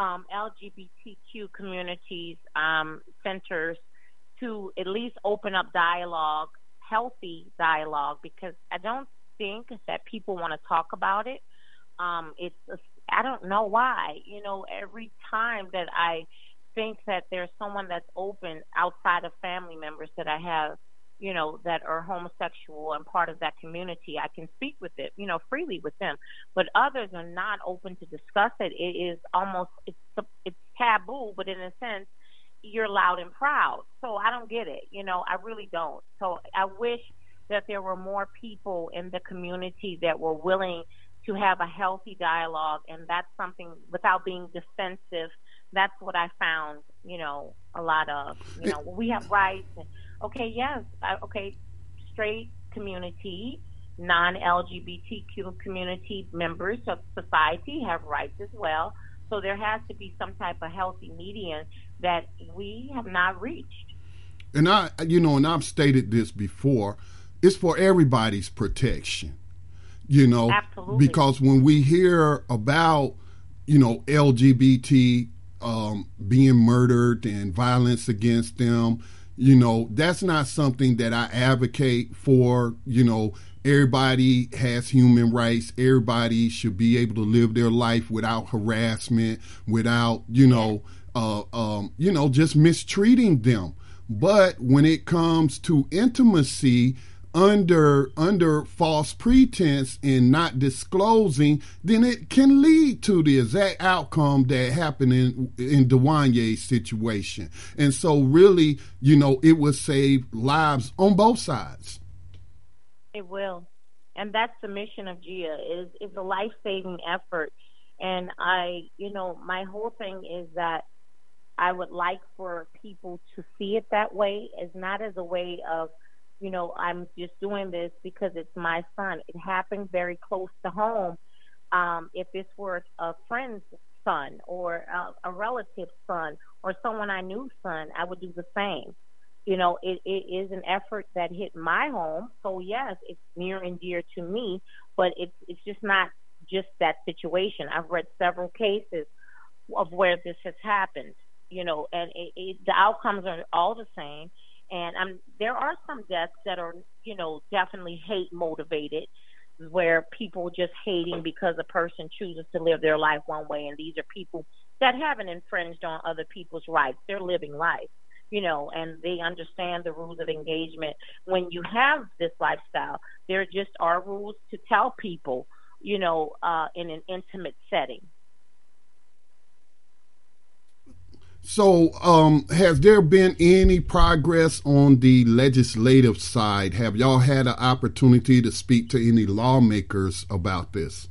LGBTQ communities, centers, to at least open up dialogue, healthy dialogue, because I don't think that people want to talk about it. I don't know why. Every time that I think that there's someone that's open outside of family members that I have, that are homosexual and part of that community, I can speak with it, freely with them. But others are not open to discuss it. It is almost, it's taboo, but in a sense, you're loud and proud. So I don't get it. I really don't. So I wish that there were more people in the community that were willing to have a healthy dialogue, and that's something without being defensive. That's what I found, a lot of, we have rights. And, okay, yes, straight community, non-LGBTQ community members of society have rights as well. So there has to be some type of healthy median that we have not reached. And I've stated this before, it's for everybody's protection, Absolutely. Because when we hear about, LGBT being murdered and violence against them, That's not something that I advocate for. Everybody has human rights. Everybody should be able to live their life without harassment, without, just mistreating them. But when it comes to intimacy under false pretense and not disclosing, then it can lead to the exact outcome that happened in Dwanye's situation. And so really, it will save lives on both sides. It will. And that's the mission of GIA, is a life-saving effort. And my whole thing is that I would like for people to see it that way, as not as a way of, I'm just doing this because it's my son. It happened very close to home. If this were a friend's son or a relative's son or someone I knew son, I would do the same. It is an effort that hit my home. So yes, it's near and dear to me, but it's just not just that situation. I've read several cases of where this has happened, and the outcomes are all the same. And there are some deaths that are, definitely hate motivated, where people just hating because a person chooses to live their life one way. And these are people that haven't infringed on other people's rights. They're living life, and they understand the rules of engagement. When you have this lifestyle, there just are rules to tell people, in an intimate setting. So, has there been any progress on the legislative side? Have y'all had an opportunity to speak to any lawmakers about this?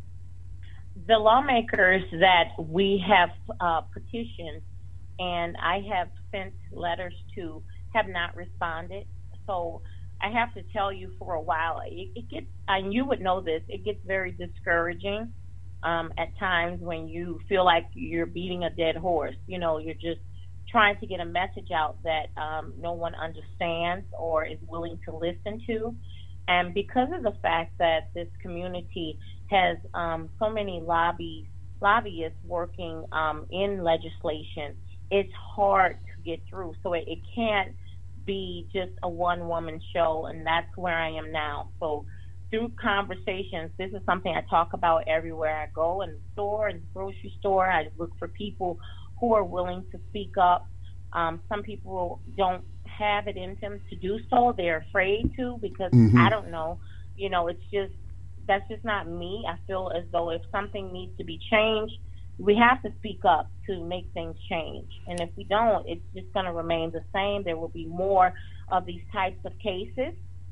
The lawmakers that we have petitioned and I have sent letters to have not responded. So I have to tell you, for a while, it gets, and you would know this, it gets very discouraging. At times when you feel like you're beating a dead horse, you're just trying to get a message out that no one understands or is willing to listen to. And because of the fact that this community has so many lobbyists working in legislation, it's hard to get through. So it can't be just a one-woman show, and that's where I am now. So through conversations, this is something I talk about everywhere I go, in the store, in the grocery store. I look for people who are willing to speak up. Some people don't have it in them to do so. They're afraid to because I don't know. That's just not me. I feel as though if something needs to be changed, we have to speak up to make things change. And if we don't, it's just going to remain the same. There will be more of these types of cases.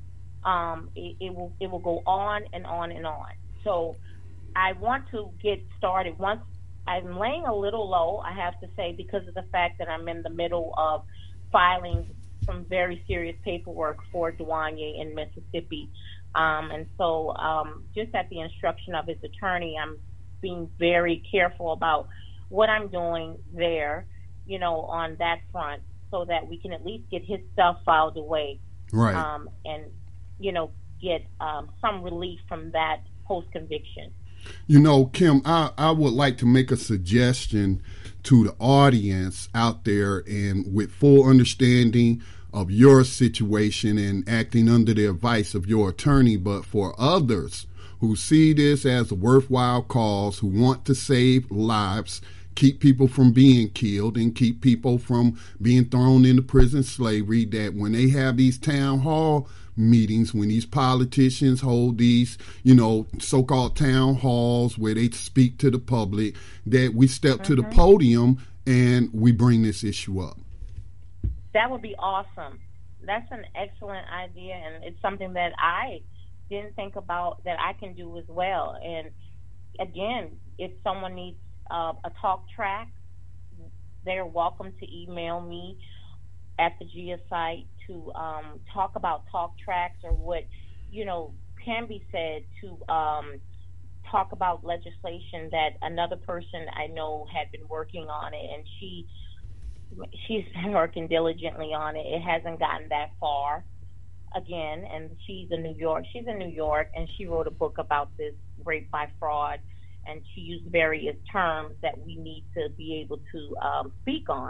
It will go on and on and on. So I want to get started. Once I'm laying a little low, I have to say, because of the fact that I'm in the middle of filing some very serious paperwork for Dwanye in Mississippi. And so just at the instruction of his attorney, I'm being very careful about what I'm doing there, on that front, so that we can at least get his stuff filed away. Right. And get some relief from that post-conviction. Kim, I would like to make a suggestion to the audience out there, and with full understanding of your situation and acting under the advice of your attorney, but for others who see this as a worthwhile cause, who want to save lives, keep people from being killed and keep people from being thrown into prison slavery, that when they have these town hall meetings, when these politicians hold these, so-called town halls where they speak to the public, that we step to the podium and we bring this issue up. That would be awesome. That's an excellent idea, and it's something that I didn't think about that I can do as well. And again, if someone needs a talk track, they're welcome to email me at the GIA site to talk about talk tracks, or what can be said to talk about legislation that another person I know had been working on it, and she's been working diligently on it. It hasn't gotten that far again, and she's in New York, and she wrote a book about this rape by fraud, and she used various terms that we need to be able to speak on,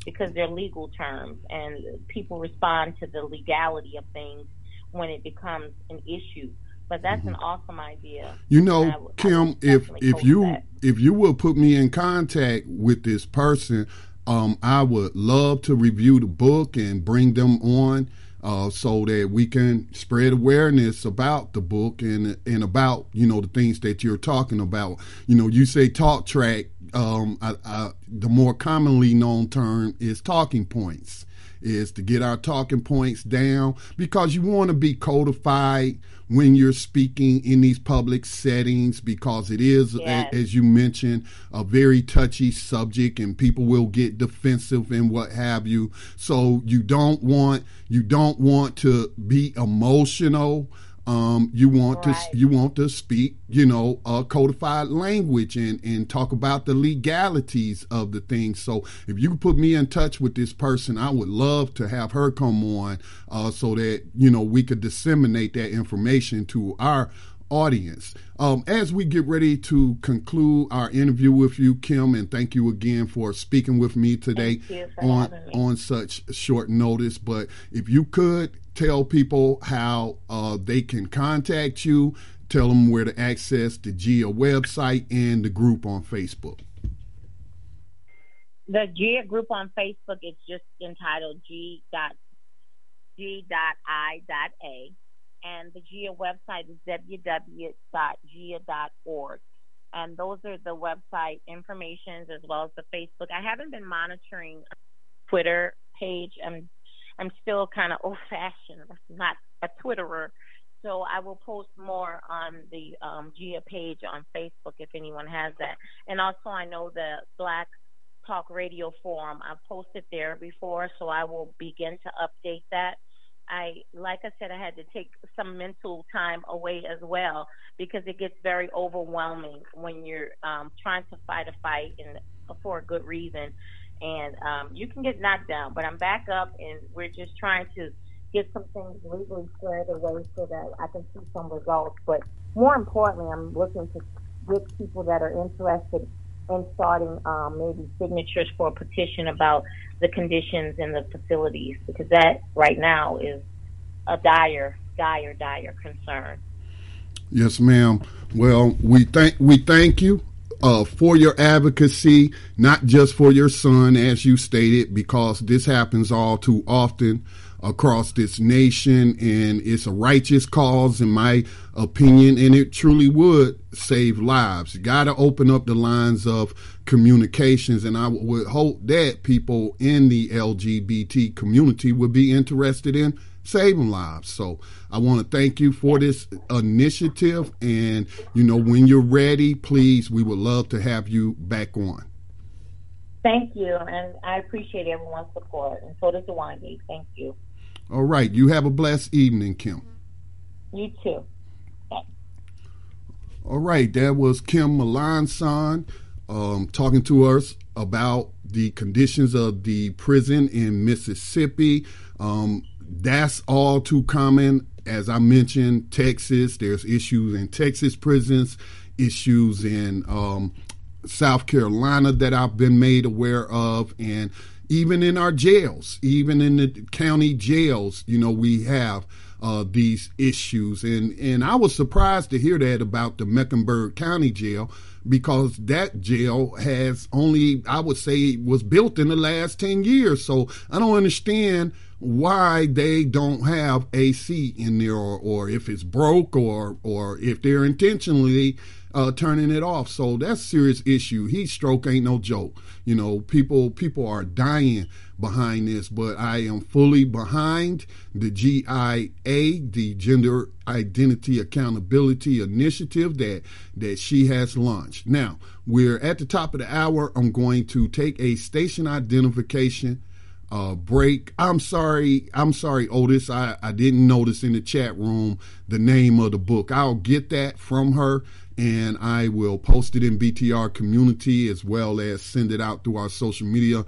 because they're legal terms, and people respond to the legality of things when it becomes an issue. But that's an awesome idea. You know, Kim, if you will put me in contact with this person, I would love to review the book and bring them on so that we can spread awareness about the book and about, you know, the things that you're talking about. You know, you say talk track. The more commonly known term is talking points, is to get our talking points down, because you want to be codified when you're speaking in these public settings, because it is, as you mentioned, a very touchy subject, and people will get defensive and what have you. So you don't want to be emotional. You want to speak, you know, codified language and talk about the legalities of the thing. So if you put me in touch with this person, I would love to have her come on so that, you know, we could disseminate that information to our audience. As we get ready to conclude our interview with you, Kim, and thank you again for speaking with me today on such short notice. But if you could tell people how they can contact you, tell them where to access the GIA website and the group on Facebook. The GIA group on Facebook is just entitled G.I.A. And the GIA website is www.gia.org. And those are the website informations as well as the Facebook. I haven't been monitoring Twitter page. I'm still kind of old-fashioned, not a Twitterer. So I will post more on the GIA page on Facebook if anyone has that. And also I know the Black Talk Radio Forum. I've posted there before, so I will begin to update that. Like I said, I had to take some mental time away as well, because it gets very overwhelming when you're trying to fight a fight and for a good reason. And you can get knocked down, but I'm back up, and we're just trying to get some things legally squared away so that I can see some results. But more importantly, I'm looking to get people that are interested in starting maybe signatures for a petition about the conditions in the facilities, because that right now is a dire concern. Yes, ma'am. Well, we thank you for your advocacy, not just for your son, as you stated, because this happens all too often across this nation, and it's a righteous cause, in my opinion, and it truly would save lives. You got to open up the lines of communications, and I would hope that people in the LGBT community would be interested in saving lives. So I want to thank you for this initiative, and, you know, when you're ready, please, we would love to have you back on. Thank you, and I appreciate everyone's support, and so does Dwayne. Thank you. All right. You have a blessed evening, Kim. You too. Okay. All right. That was Kim Melanson talking to us about the conditions of the prison in Mississippi. That's all too common. As I mentioned, Texas, there's issues in Texas prisons, issues in South Carolina that I've been made aware of, and even in our jails, even in the county jails, you know, we have these issues. And I was surprised to hear that about the Mecklenburg County Jail, because that jail has only, I would say, was built in the last 10 years. So I don't understand why they don't have AC in there, or if it's broke, or if they're intentionally turning it off. So that's a serious issue. Heat stroke ain't no joke. You know, people are dying behind this, but I am fully behind the GIA, the Gender Identity Accountability Initiative that she has launched. Now, we're at the top of the hour. I'm going to take a station identification break. I'm sorry, Otis. I didn't notice in the chat room the name of the book. I'll get that from her, and I will post it in BTR community, as well as send it out through our social media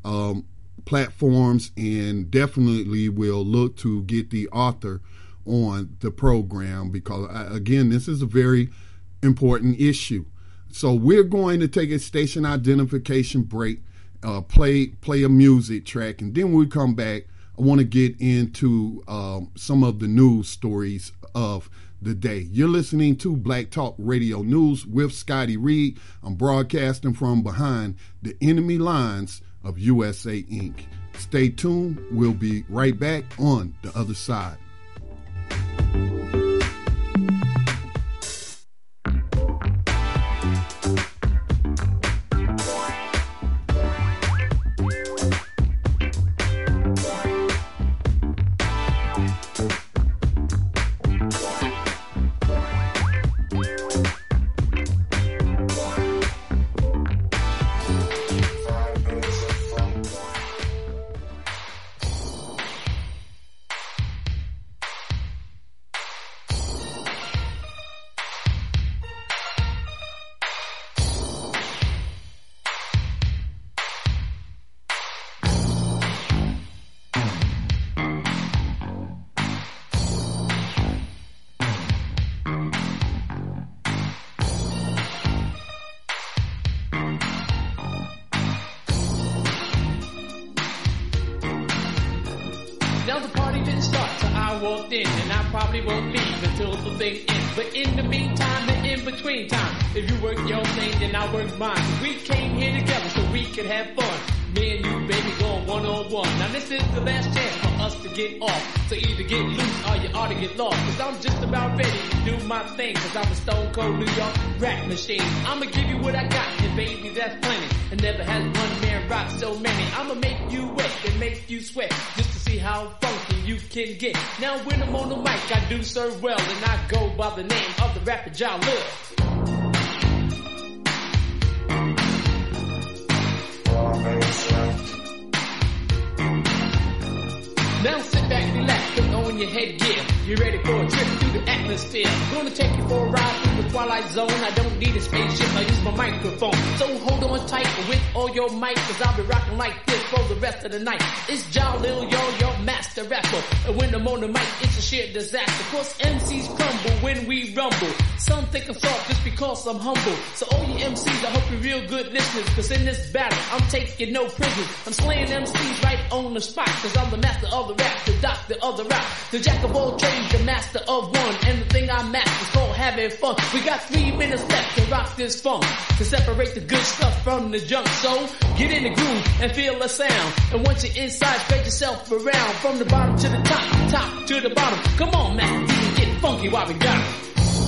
platforms, and definitely will look to get the author on the program, because again, this is a very important issue. So we're going to take a station identification break. play a music track, and then when we come back, I want to get into some of the news stories of the day. You're listening to Black Talk Radio News with Scotty Reed. I'm broadcasting from behind the enemy lines of USA Inc. Stay tuned. We'll be right back on the other side. Now the party didn't start till I walked in, and I probably won't leave until the thing ends. But in the meantime, and in between time, if you work your thing, then I work mine. We came here together so we could have fun. Me and you, baby, going one-on-one. Now this is the last chance for us to get off. So either get loose or you ought to get lost. Cause I'm just about ready to do my thing. Cause I'm a stone cold New York rap machine. I'ma give you what I got, and baby, that's plenty. And never has one man rock so many. I'ma make you wet and make you sweat. Just to see how funky you can get. Now when I'm on the mic, I do serve well. And I go by the name of the rapper Ja Love. Now sit back, relax, put on your headgear. You're ready for a trip through the atmosphere. Gonna take you for a ride through the twilight zone. I don't need a spaceship, I use my microphone. So hold on tight with all your might, cause I'll be rocking like this for the rest of the night. It's Ja Lil, your master rapper. And when I'm on the mic, it's a sheer disaster. Cause MCs crumble when we rumble. Some think I'm soft just because I'm humble. So all you MCs, I hope you're real good listeners. Cause in this battle, I'm taking no prisoners. I'm slaying MCs right on the spot. Cause I'm the master of the rap, the doctor of the rap, the jack of all trades, the master of one. And the thing I master is called having fun. We got 3 minutes left to rock this funk, to separate the good stuff from the junk. So get in the groove and feel the sound. And once you're inside, spread yourself around. From the bottom to the top, top to the bottom. Come on, Master D, get funky while we got it.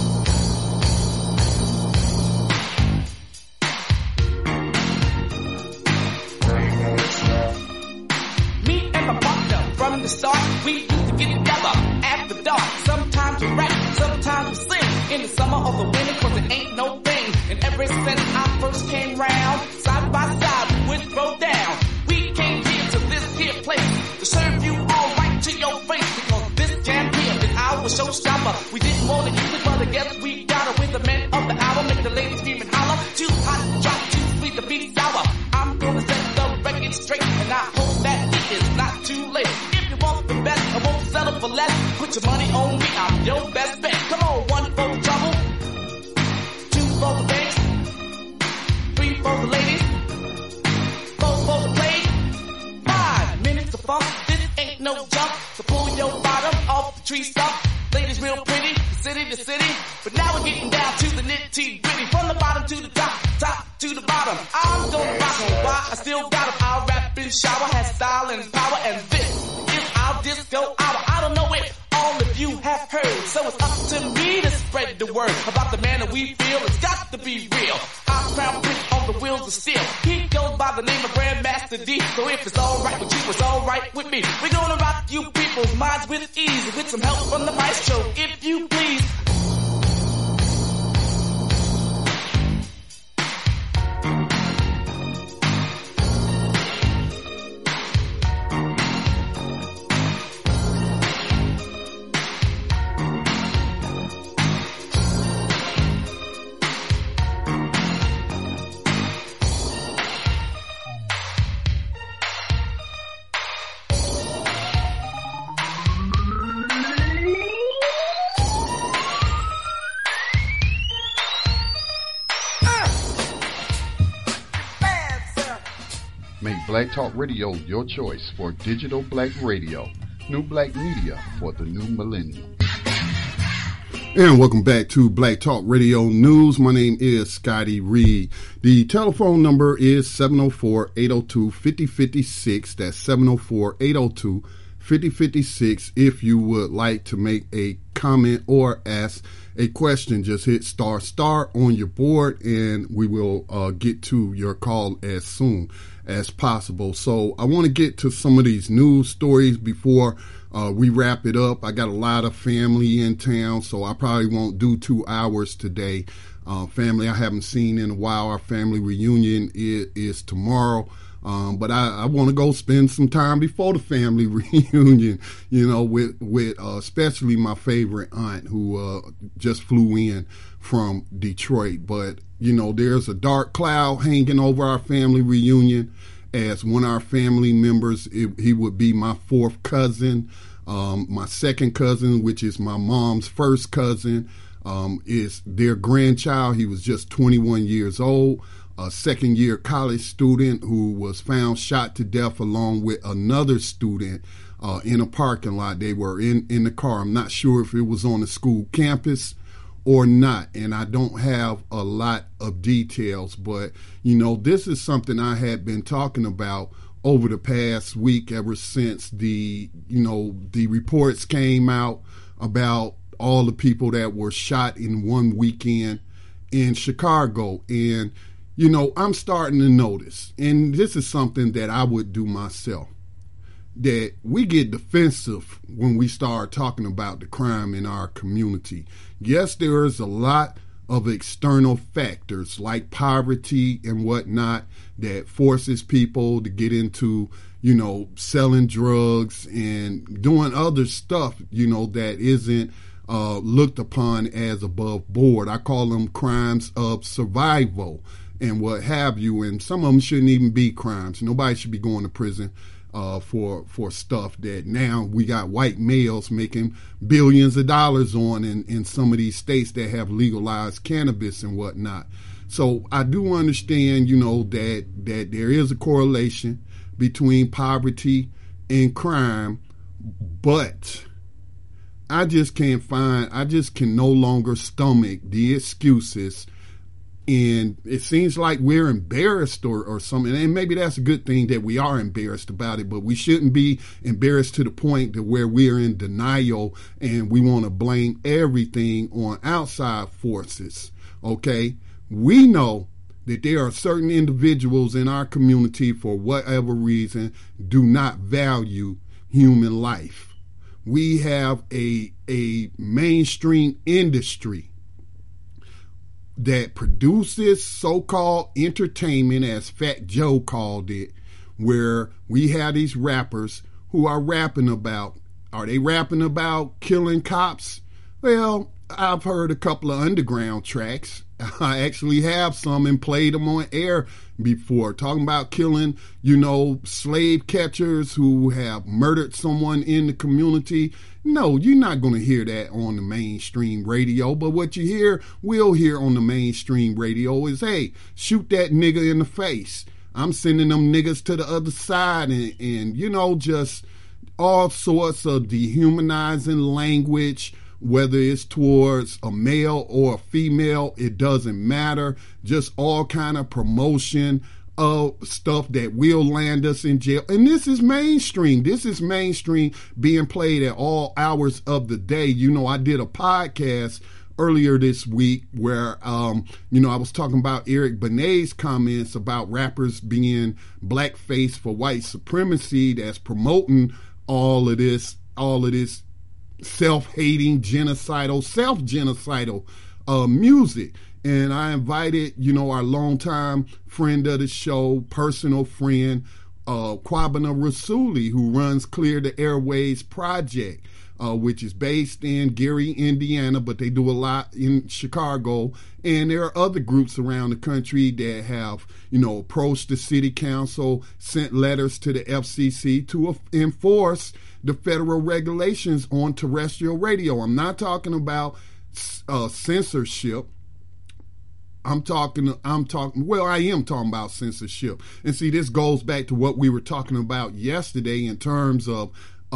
From the start, we used to get together after dark. Sometimes we rap, sometimes we sing. In the summer or the winter, cause it ain't no thing. And ever since I first came round, side by side we would throw down. We came here to this here place to serve you all right to your face. Because this jam here is our showstopper. We didn't want to use it, but I guess we got it. With the men of the hour, make the ladies scream and holler. Too hot, drop, too sweet, the beat sour. I'm gonna set the record straight, and I hope that it is not too late. The best, I won't settle for less. Put your money on me, I'm your best bet. Come on, 1 for the trouble, 2 for the banks, 3 for the ladies, 4 for the play. 5 minutes of fun, this ain't no jump. So pull your bottom off the tree stump. Ladies real pretty, city to city. But now we're getting down to the nitty gritty. From the bottom to the top, top to the bottom. I'm gonna rock on why I still got 'em. I'll rap and shower, has style and power, and this our disco hour. I don't know it, all of you have heard. So it's up to me to spread the word about the man that we feel. It's got to be real. Our crown prince on the wheels of steel. He goes by the name of Grandmaster D. So if it's alright with you, it's alright with me. We're gonna rock you people's minds with ease, with some help from the maestro, if you please. Black Talk Radio, your choice for digital black radio. New black media for the new millennium. And welcome back to Black Talk Radio News. My name is Scotty Reed. The telephone number is 704-802-5056. That's 704-802-5056. If you would like to make a comment or ask a question, just hit star on your board and we will get to your call as soon as possible. So I want to get to some of these news stories before we wrap it up. I got a lot of family in town, so I probably won't do 2 hours today. Family I haven't seen in a while. Our family reunion is tomorrow. But I want to go spend some time before the family reunion, with especially my favorite aunt who just flew in from Detroit. But, there's a dark cloud hanging over our family reunion, as one of our family members, he would be my fourth cousin. My second cousin, which is my mom's first cousin, is their grandchild. He was just 21 years old. A second-year college student who was found shot to death along with another student in a parking lot. They were in the car. I'm not sure if it was on the school campus or not, and I don't have a lot of details. But, this is something I had been talking about over the past week, ever since the reports came out about all the people that were shot in one weekend in Chicago. And I'm starting to notice, and this is something that I would do myself, that we get defensive when we start talking about the crime in our community. Yes, there is a lot of external factors like poverty and whatnot that forces people to get into, selling drugs and doing other stuff, that isn't looked upon as above board. I call them crimes of survival and what have you, and some of them shouldn't even be crimes. Nobody should be going to prison for stuff that now we got white males making billions of dollars on in some of these states that have legalized cannabis and whatnot. So I do understand, that there is a correlation between poverty and crime, but I just can no longer stomach the excuses. And it seems like we're embarrassed or something. And maybe that's a good thing that we are embarrassed about it, but we shouldn't be embarrassed to the point that where we're in denial and we want to blame everything on outside forces. Okay? We know that there are certain individuals in our community, for whatever reason, do not value human life. We have a mainstream industry that produces so-called entertainment, as Fat Joe called it, where we have these rappers who are rapping about, are they rapping about killing cops? Well, I've heard a couple of underground tracks. I actually have some and played them on air before, talking about killing, slave catchers who have murdered someone in the community. No, you're not going to hear that on the mainstream radio. But what we'll hear on the mainstream radio is, hey, shoot that nigga in the face. I'm sending them niggas to the other side and just all sorts of dehumanizing language, whether it's towards a male or a female, it doesn't matter. Just all kind of promotion of stuff that will land us in jail. And this is mainstream. This is mainstream being played at all hours of the day. I did a podcast earlier this week where, I was talking about Eric Benet's comments about rappers being blackface for white supremacy, that's promoting all of this self-hating, self-genocidal music. And I invited, our longtime friend of the show, personal friend, Kwabena Rasuli, who runs Clear the Airways Project, which is based in Gary, Indiana, but they do a lot in Chicago. And there are other groups around the country that have, approached the city council, sent letters to the FCC to enforce the federal regulations on terrestrial radio. I'm not talking about censorship. I'm talking, well, I am talking about censorship. And see, this goes back to what we were talking about yesterday in terms of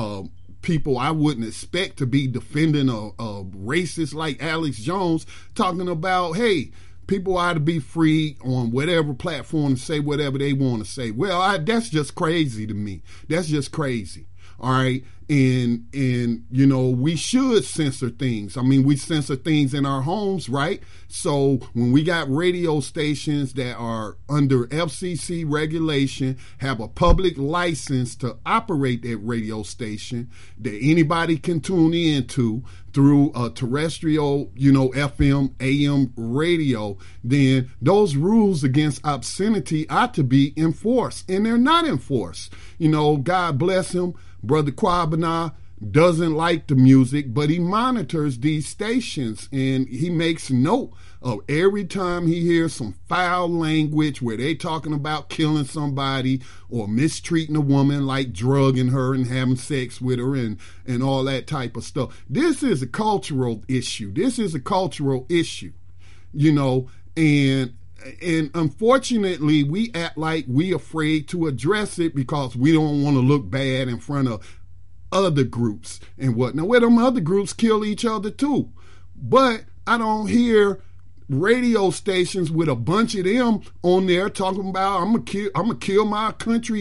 people I wouldn't expect to be defending a racist like Alex Jones, talking about, hey, people ought to be free on whatever platform to say whatever they want to say. Well, that's just crazy to me. That's just crazy. All right. And, you know, we should censor things. I mean, we censor things in our homes, right? So when we got radio stations that are under FCC regulation, have a public license to operate that radio station that anybody can tune into through a terrestrial, you know, FM, AM radio, then those rules against obscenity ought to be enforced. And they're not enforced. You know, God bless him. Brother Kwabena doesn't like the music, but he monitors these stations and he makes note of every time he hears some foul language where they talking about killing somebody or mistreating a woman, like drugging her and having sex with her and all that type of stuff. This is a cultural issue. This is a cultural issue, you know, and unfortunately, we act like we afraid to address it because we don't want to look bad in front of other groups and whatnot. Well, them other groups kill each other too. But I don't hear radio stations with a bunch of them on there talking about I'm gonna kill my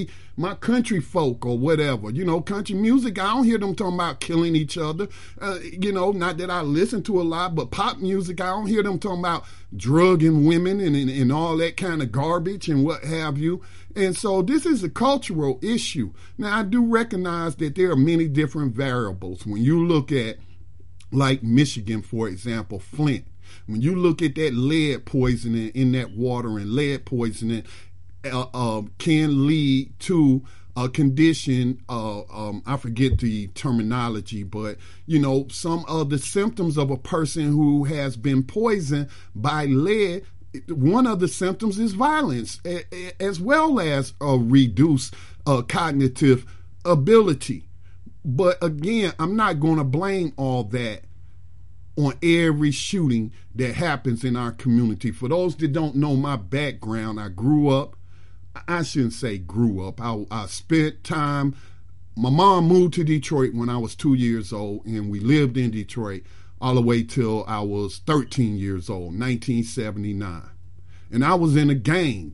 country folk or whatever. You know, country music, I don't hear them talking about killing each other. You know, not that I listen to a lot, but pop music, I don't hear them talking about drugging women and all that kind of garbage and what have you. And so this is a cultural issue. Now, I do recognize that there are many different variables. When you look at, like Michigan, for example, Flint, when you look at that lead poisoning in that water, and lead poisoning can lead to a condition, I forget the terminology, but, you know, some of the symptoms of a person who has been poisoned by lead, one of the symptoms is violence, as well as reduced cognitive ability. But again, I'm not going to blame all that on every shooting that happens in our community. For those that don't know my background, I shouldn't say grew up. I spent time, my mom moved to Detroit when I was 2 years old, and we lived in Detroit all the way till I was 13 years old, 1979. And I was in a gang.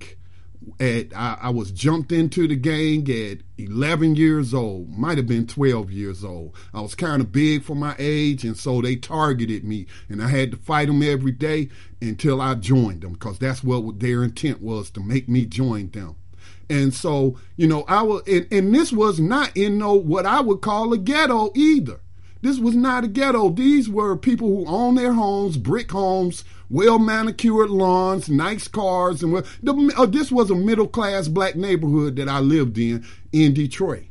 I was jumped into the gang at 11 years old, might have been 12 years old. I was kind of big for my age, and so they targeted me, and I had to fight them every day until I joined them, because that's what their intent was, to make me join them. And so, you know, and this was not in what I would call a ghetto either. This was not a ghetto. These were people who own their homes, brick homes, well-manicured lawns, nice cars. And this was a middle-class black neighborhood that I lived in Detroit.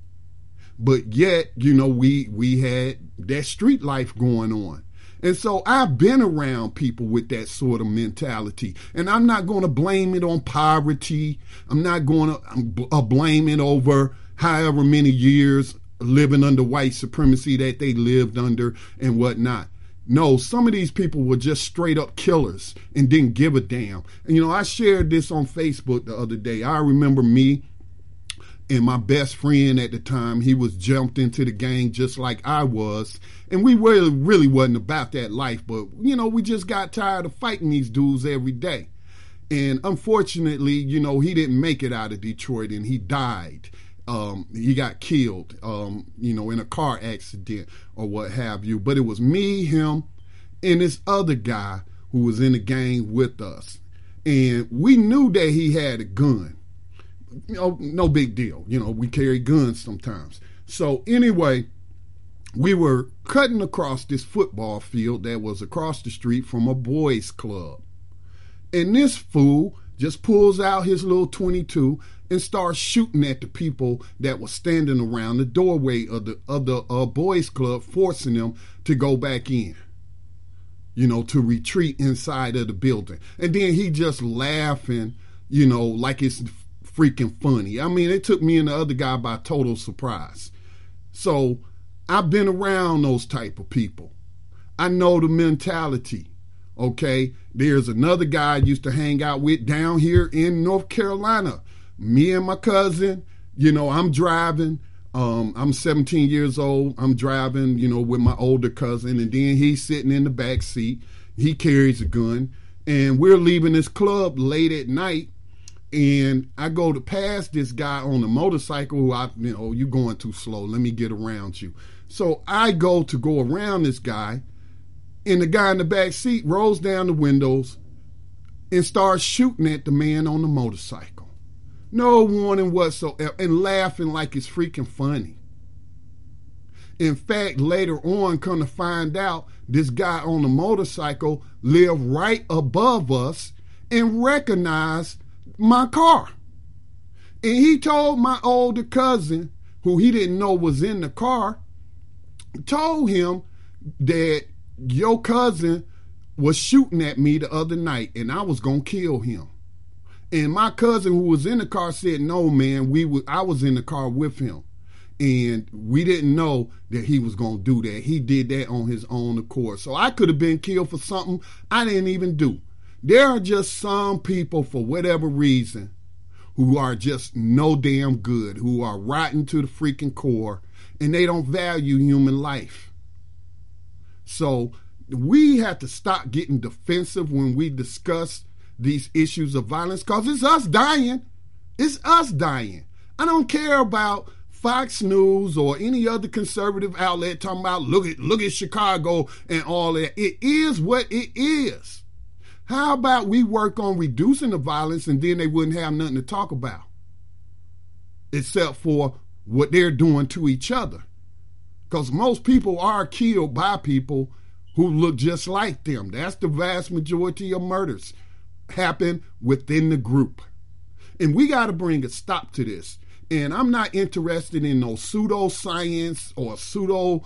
But yet, you know, we had that street life going on. And so I've been around people with that sort of mentality. And I'm not going to blame it on poverty. I'm not going to blame it over however many years living under white supremacy that they lived under and whatnot. No, some of these people were just straight up killers and didn't give a damn. And, you know, I shared this on Facebook the other day. I remember me and my best friend at the time, he was jumped into the gang just like I was. And we really wasn't about that life. But, you know, we just got tired of fighting these dudes every day. And unfortunately, you know, he didn't make it out of Detroit, and he died. He got killed, you know, in a car accident or what have you. But it was me, him, and this other guy who was in the gang with us. And we knew that he had a gun. You know, no big deal. You know, we carry guns sometimes. So anyway, we were cutting across this football field that was across the street from a boys' club. And this fool just pulls out his little .22 and starts shooting at the people that were standing around the doorway of the boys' club, forcing them to go back in, you know, to retreat inside of the building. And then he just laughing, you know, like it's freaking funny. I mean, it took me and the other guy by total surprise. So I've been around those type of people. I know the mentality Okay, there's another guy I used to hang out with down here in North Carolina. Me and my cousin, I'm driving. I'm 17 years old. I'm driving, with my older cousin, and then he's sitting in the back seat. He carries a gun, and we're leaving this club late at night, and I go to pass this guy on a motorcycle who you going too slow. Let me get around you. So I go around this guy, and the guy in the back seat rolls down the windows and starts shooting at the man on the motorcycle. No warning whatsoever, and laughing like it's freaking funny. In fact, later on, come to find out, this guy on the motorcycle lived right above us and recognized my car. And he told my older cousin, who he didn't know was in the car, told him that your cousin was shooting at me the other night and I was going to kill him. And my cousin who was in the car said, no, man, I was in the car with him. And we didn't know that he was going to do that. He did that on his own accord. So I could have been killed for something I didn't even do. There are just some people, for whatever reason, who are just no damn good, who are rotten to the freaking core, and they don't value human life. So we have to stop getting defensive when we discuss these issues of violence, because it's us dying. It's us dying. I don't care about Fox News or any other conservative outlet talking about look at Chicago and all that. It is what it is. How about we work on reducing the violence, and then they wouldn't have nothing to talk about except for what they're doing to each other. Because most people are killed by people who look just like them. That's the vast majority of murders happen within the group. And we got to bring a stop to this. And I'm not interested in no pseudoscience or pseudo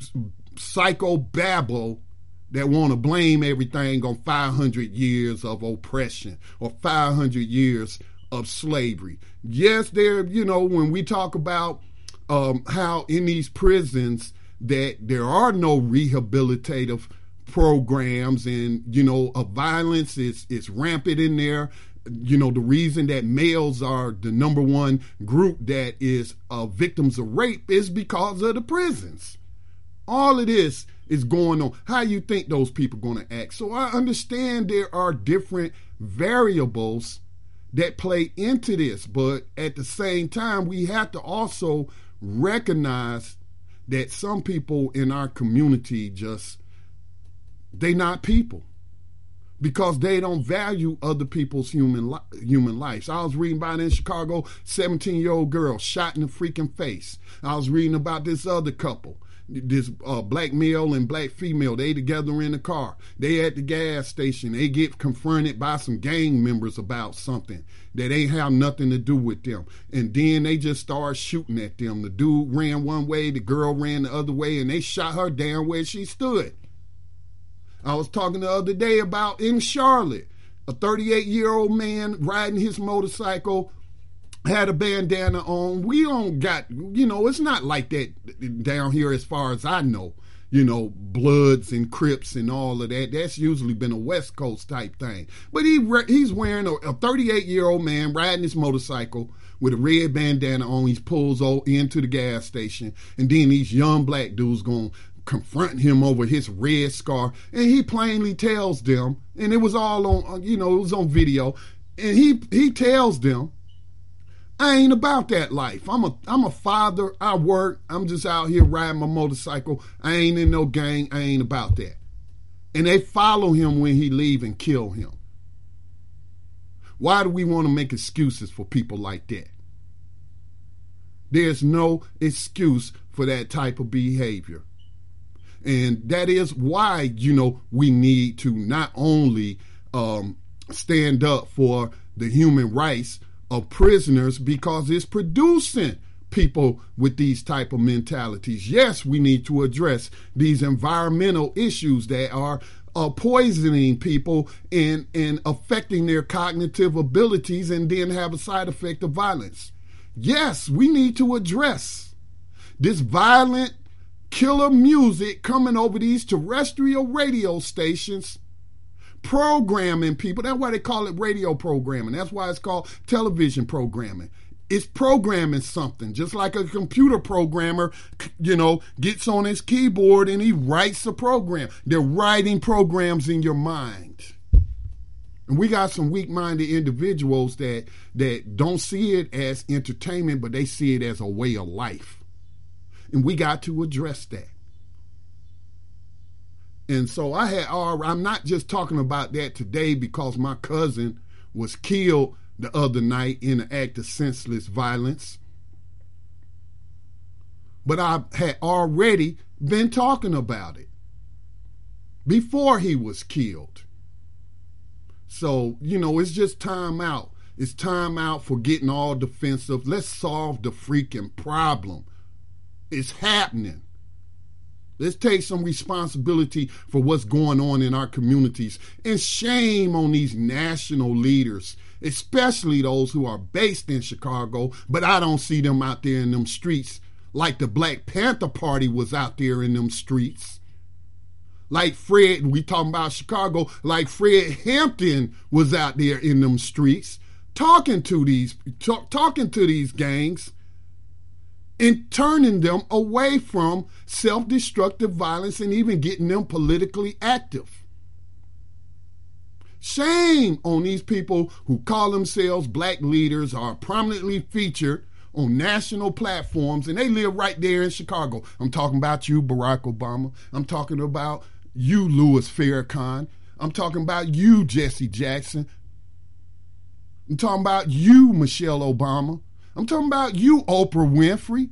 psychobabble that want to blame everything on 500 years of oppression or 500 years of slavery. Yes, when we talk about how in these prisons that there are no rehabilitative programs, and violence is rampant in there. The reason that males are the number one group that is victims of rape is because of the prisons. All of this is going on. How you think those people are going to act? So I understand there are different variables that play into this, but at the same time, we have to also recognize that some people in our community they not people, because they don't value other people's human lives. I was reading about in Chicago, 17-year-old girl shot in the freaking face. I was reading about this other couple, this black male and black female. They together in the car. They at the gas station. They get confronted by some gang members about something that ain't have nothing to do with them. And then they just start shooting at them. The dude ran one way, the girl ran the other way, and they shot her down where she stood. I was talking the other day about in Charlotte, a 38-year-old man riding his motorcycle, had a bandana on. We don't got, it's not like that down here as far as I know. Bloods and Crips and all of that. That's usually been a West Coast type thing. But he's wearing a 38-year-old man riding his motorcycle with a red bandana on. He pulls into the gas station, and then these young black dudes going to confront him over his red scar, and he plainly tells them, and it was all on, it was on video, and he tells them, I ain't about that life. I'm a father. I work. I'm just out here riding my motorcycle. I ain't in no gang. I ain't about that. And they follow him when he leave and kill him. Why do we want to make excuses for people like that? There's no excuse for that type of behavior. And that is why, we need to not only stand up for the human rights of prisoners, because it's producing people with these type of mentalities. Yes, we need to address these environmental issues that are poisoning people and affecting their cognitive abilities, and then have a side effect of violence. Yes, we need to address this violent killer music coming over these terrestrial radio stations, programming people. That's why they call it radio programming. That's why it's called television programming. It's programming something, just like a computer programmer, gets on his keyboard and he writes a program. They're writing programs in your mind. And we got some weak-minded individuals that don't see it as entertainment, but they see it as a way of life. And we got to address that. And so I'm not just talking about that today because my cousin was killed the other night in an act of senseless violence. But I had already been talking about it before he was killed. So, it's just time out. It's time out for getting all defensive. Let's solve the freaking problem. It's happening. Let's take some responsibility for what's going on in our communities. And shame on these national leaders, especially those who are based in Chicago, but I don't see them out there in them streets like the Black Panther Party was out there in them streets. Like Fred, we talking about Chicago, like Fred Hampton was out there in them streets talking to these gangs and turning them away from self-destructive violence and even getting them politically active. Shame on these people who call themselves black leaders, are prominently featured on national platforms, and they live right there in Chicago. I'm talking about you, Barack Obama. I'm talking about you, Louis Farrakhan. I'm talking about you, Jesse Jackson. I'm talking about you, Michelle Obama. I'm talking about you, Oprah Winfrey.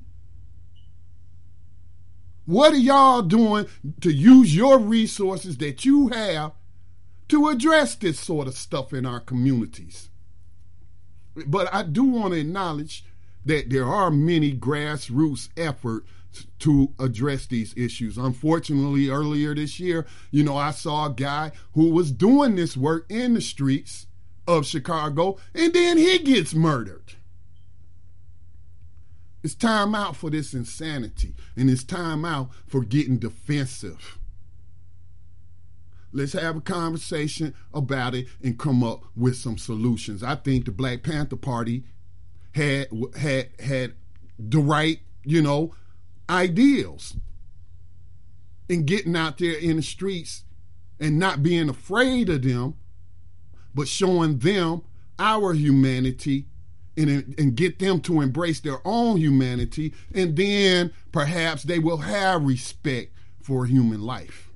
What are y'all doing to use your resources that you have to address this sort of stuff in our communities? But I do want to acknowledge that there are many grassroots efforts to address these issues. Unfortunately, earlier this year, I saw a guy who was doing this work in the streets of Chicago, and then he gets murdered. It's time out for this insanity, and it's time out for getting defensive. Let's have a conversation about it and come up with some solutions. I think the Black Panther Party had the right, ideals in getting out there in the streets and not being afraid of them, but showing them our humanity and get them to embrace their own humanity, and then perhaps they will have respect for human life.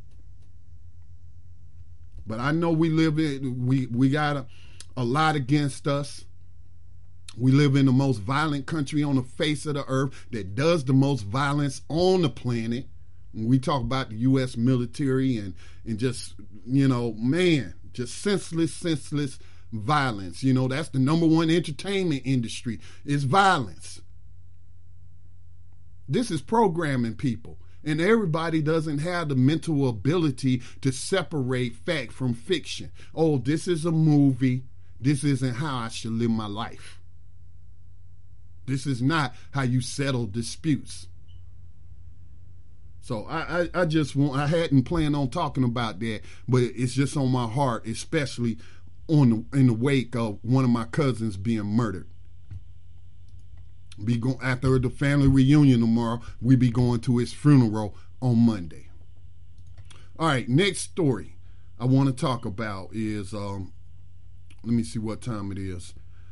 But I know we got a lot against us. We live in the most violent country on the face of the earth that does the most violence on the planet. When we talk about the U.S. military and just, just senseless violence. That's the number one entertainment industry is violence. This is programming people. And everybody doesn't have the mental ability to separate fact from fiction. Oh, this is a movie. This isn't how I should live my life. This is not how you settle disputes. So I hadn't planned on talking about that, but it's just on my heart, especially in the wake of one of my cousins being murdered. After the family reunion tomorrow, we be going to his funeral on Monday. All right, next story I want to talk about is, let me see what time it is.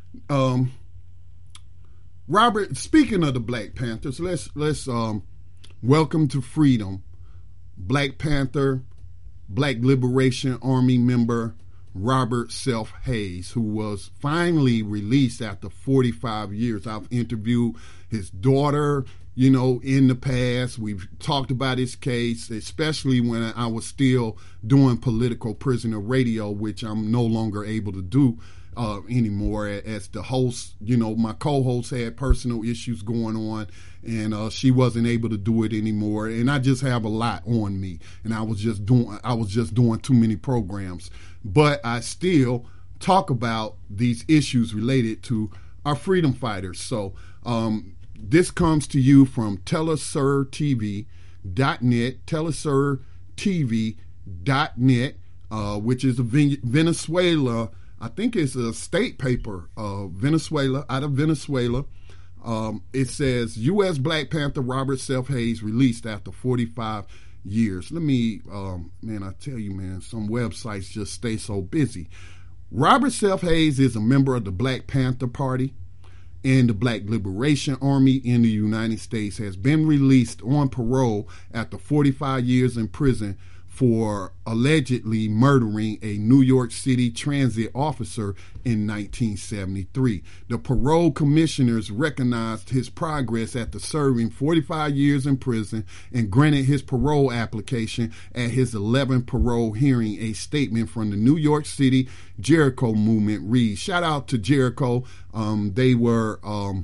Robert, speaking of the Black Panthers, let's welcome to freedom Black Panther, Black Liberation Army member Robert Seth Hayes, who was finally released after 45 years. I've interviewed his daughter, in the past. We've talked about his case, especially when I was still doing political prisoner radio, which I'm no longer able to do anymore as the host. My co-host had personal issues going on, and she wasn't able to do it anymore. And I just have a lot on me, and I was just doing too many programs. But I still talk about these issues related to our freedom fighters. So this comes to you from TeleSurTV.net, TeleSurTV.net. which is a Venezuela. I think it's a state paper, Venezuela, out of Venezuela. It says U.S. Black Panther Robert Seth Hayes released after 45 years. Let me, man, I tell you, man, some websites just stay so busy. Robert Seth Hayes is a member of the Black Panther Party and the Black Liberation Army in the United States, has been released on parole after 45 years in prison for allegedly murdering a New York City transit officer in 1973. The parole commissioners recognized his progress after serving 45 years in prison and granted his parole application at his 11th parole hearing. A statement from the New York City Jericho movement reads, shout out to Jericho. They were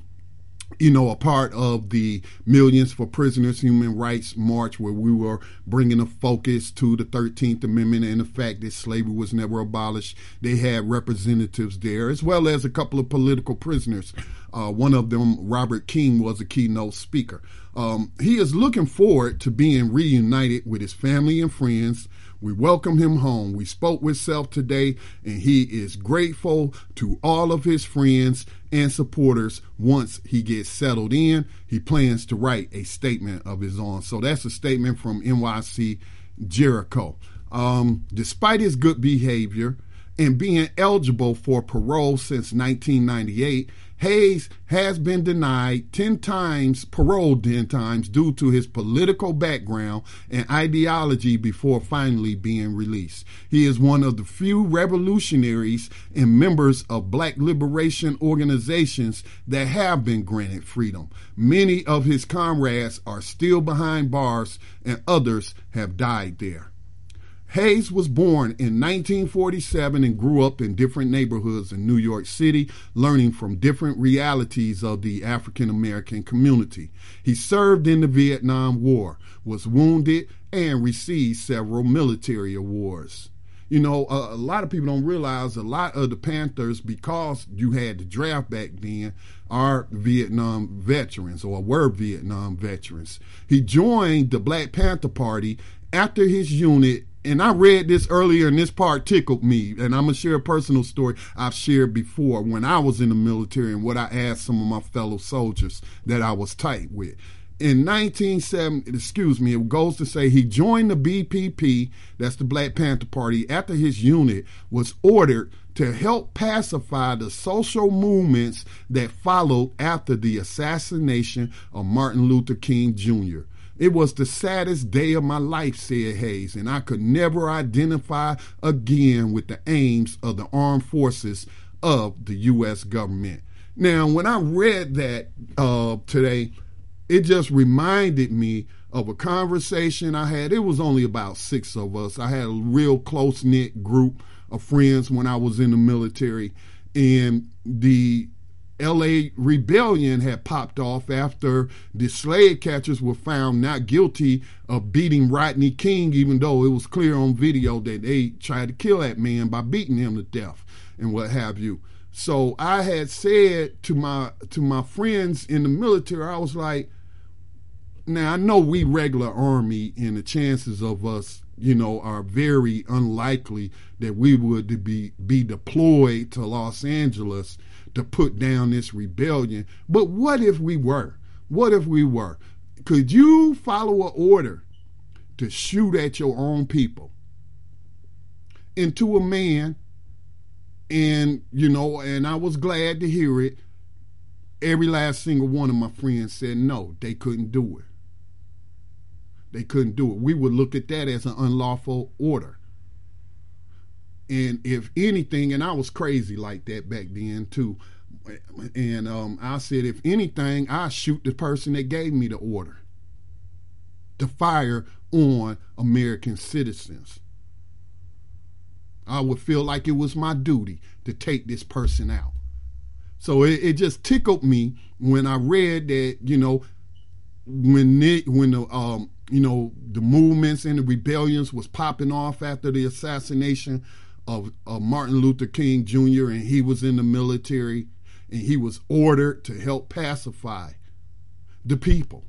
a part of the Millions for Prisoners Human Rights March, where we were bringing a focus to the 13th Amendment and the fact that slavery was never abolished. They had representatives there, as well as a couple of political prisoners. One of them, Robert King, was a keynote speaker. He is looking forward to being reunited with his family and friends. We welcome him home. We spoke with Seth today, and he is grateful to all of his friends and supporters. Once he gets settled in, he plans to write a statement of his own. So that's a statement from NYC Jericho. Despite his good behavior and being eligible for parole since 1998, Hayes has been denied 10 times parole due to his political background and ideology before finally being released. He is one of the few revolutionaries and members of Black liberation organizations that have been granted freedom. Many of his comrades are still behind bars and others have died there. Hayes was born in 1947 and grew up in different neighborhoods in New York City, learning from different realities of the African American community. He served in the Vietnam War, was wounded, and received several military awards. You know, a lot of people don't realize a lot of the Panthers, because you had the draft back then, are Vietnam veterans or were Vietnam veterans. He joined the Black Panther Party after his unit. And I read this earlier, and this part tickled me. And I'm going to share a personal story I've shared before when I was in the military and what I asked some of my fellow soldiers that I was tight with. In 1970, it goes to say he joined the BPP, that's the Black Panther Party, after his unit was ordered to help pacify the social movements that followed after the assassination of Martin Luther King Jr. It was the saddest day of my life, said Hayes, and I could never identify again with the aims of the armed forces of the U.S. government. Now, when I read that today, it just reminded me of a conversation I had. It was only about 6 of us. I had a real close-knit group of friends when I was in the military, and the L.A. rebellion had popped off after the slave catchers were found not guilty of beating Rodney King, even though it was clear on video that they tried to kill that man by beating him to death and what have you. So I had said to my friends in the military, I was like, now I know we regular Army and the chances of us, are very unlikely that we would be deployed to Los Angeles to put down this rebellion. But what if we were? What if we were? Could you follow an order to shoot at your own people? And to a man, and I was glad to hear it, every last single one of my friends said no, they couldn't do it. They couldn't do it. We would look at that as an unlawful order. And if anything, and I was crazy like that back then too, and I said, if anything, I shoot the person that gave me the order to fire on American citizens. I would feel like it was my duty to take this person out. So it just tickled me when I read that, when the movements and the rebellions was popping off after the assassination of Martin Luther King Jr., and he was in the military and he was ordered to help pacify the people.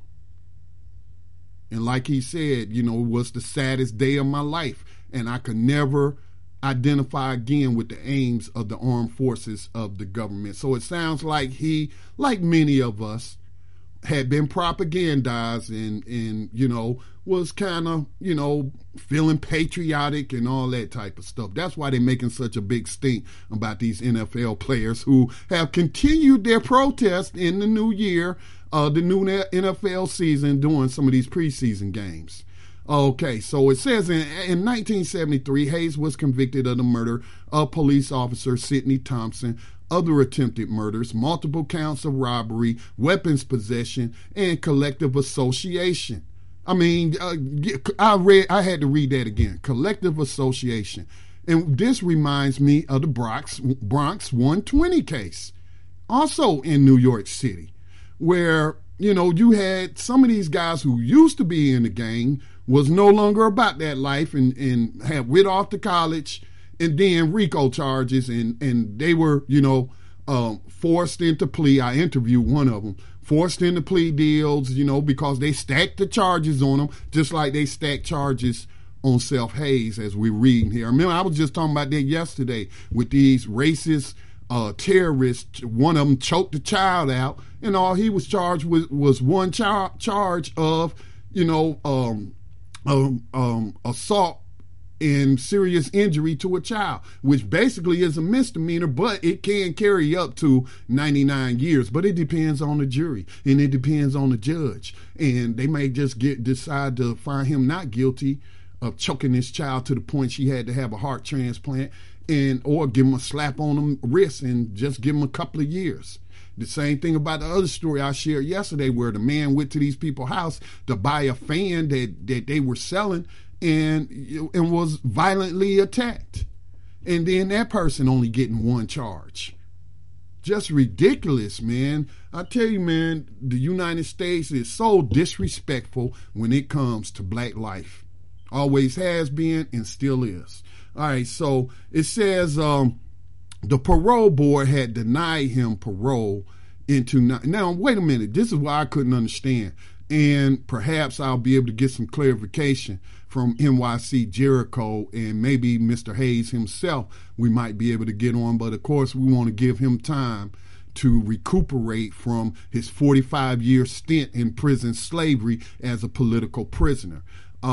And like he said, it was the saddest day of my life, and I could never identify again with the aims of the armed forces of the government. So it sounds like he, like many of us, had been propagandized and was kind of, feeling patriotic and all that type of stuff. That's why they're making such a big stink about these NFL players who have continued their protest in the new year, the new NFL season, doing some of these preseason games. Okay, so it says in 1973, Hayes was convicted of the murder of police officer Sidney Thompson, other attempted murders, multiple counts of robbery, weapons possession, and collective association. I mean, I had to read that again. Collective association. And this reminds me of the Bronx 120 case, also in New York City, where, you had some of these guys who used to be in the gang was no longer about that life and had went off to college, and then RICO charges, and they were, forced into plea. I interviewed one of them, forced into plea deals, because they stacked the charges on them, just like they stacked charges on Self Hayes, as we're reading here. I remember I was just talking about that yesterday with these racist terrorists. One of them choked the child out, and all he was charged with was one charge of, assault and serious injury to a child, which basically is a misdemeanor, but it can carry up to 99 years. But it depends on the jury, and it depends on the judge. And they may just decide to find him not guilty of choking this child to the point she had to have a heart transplant, or give him a slap on the wrist and just give him a couple of years. The same thing about the other story I shared yesterday, where the man went to these people's house to buy a fan that they were selling, and was violently attacked. And then that person only getting one charge. Just ridiculous, man. I tell you, man, the United States is so disrespectful when it comes to black life. Always has been and still is. All right, so it says the parole board had denied him parole now, wait a minute. This is why I couldn't understand. And perhaps I'll be able to get some clarification from NYC Jericho and maybe Mr. Hayes himself. We might be able to get on, but of course we want to give him time to recuperate from his 45-year stint in prison slavery as a political prisoner.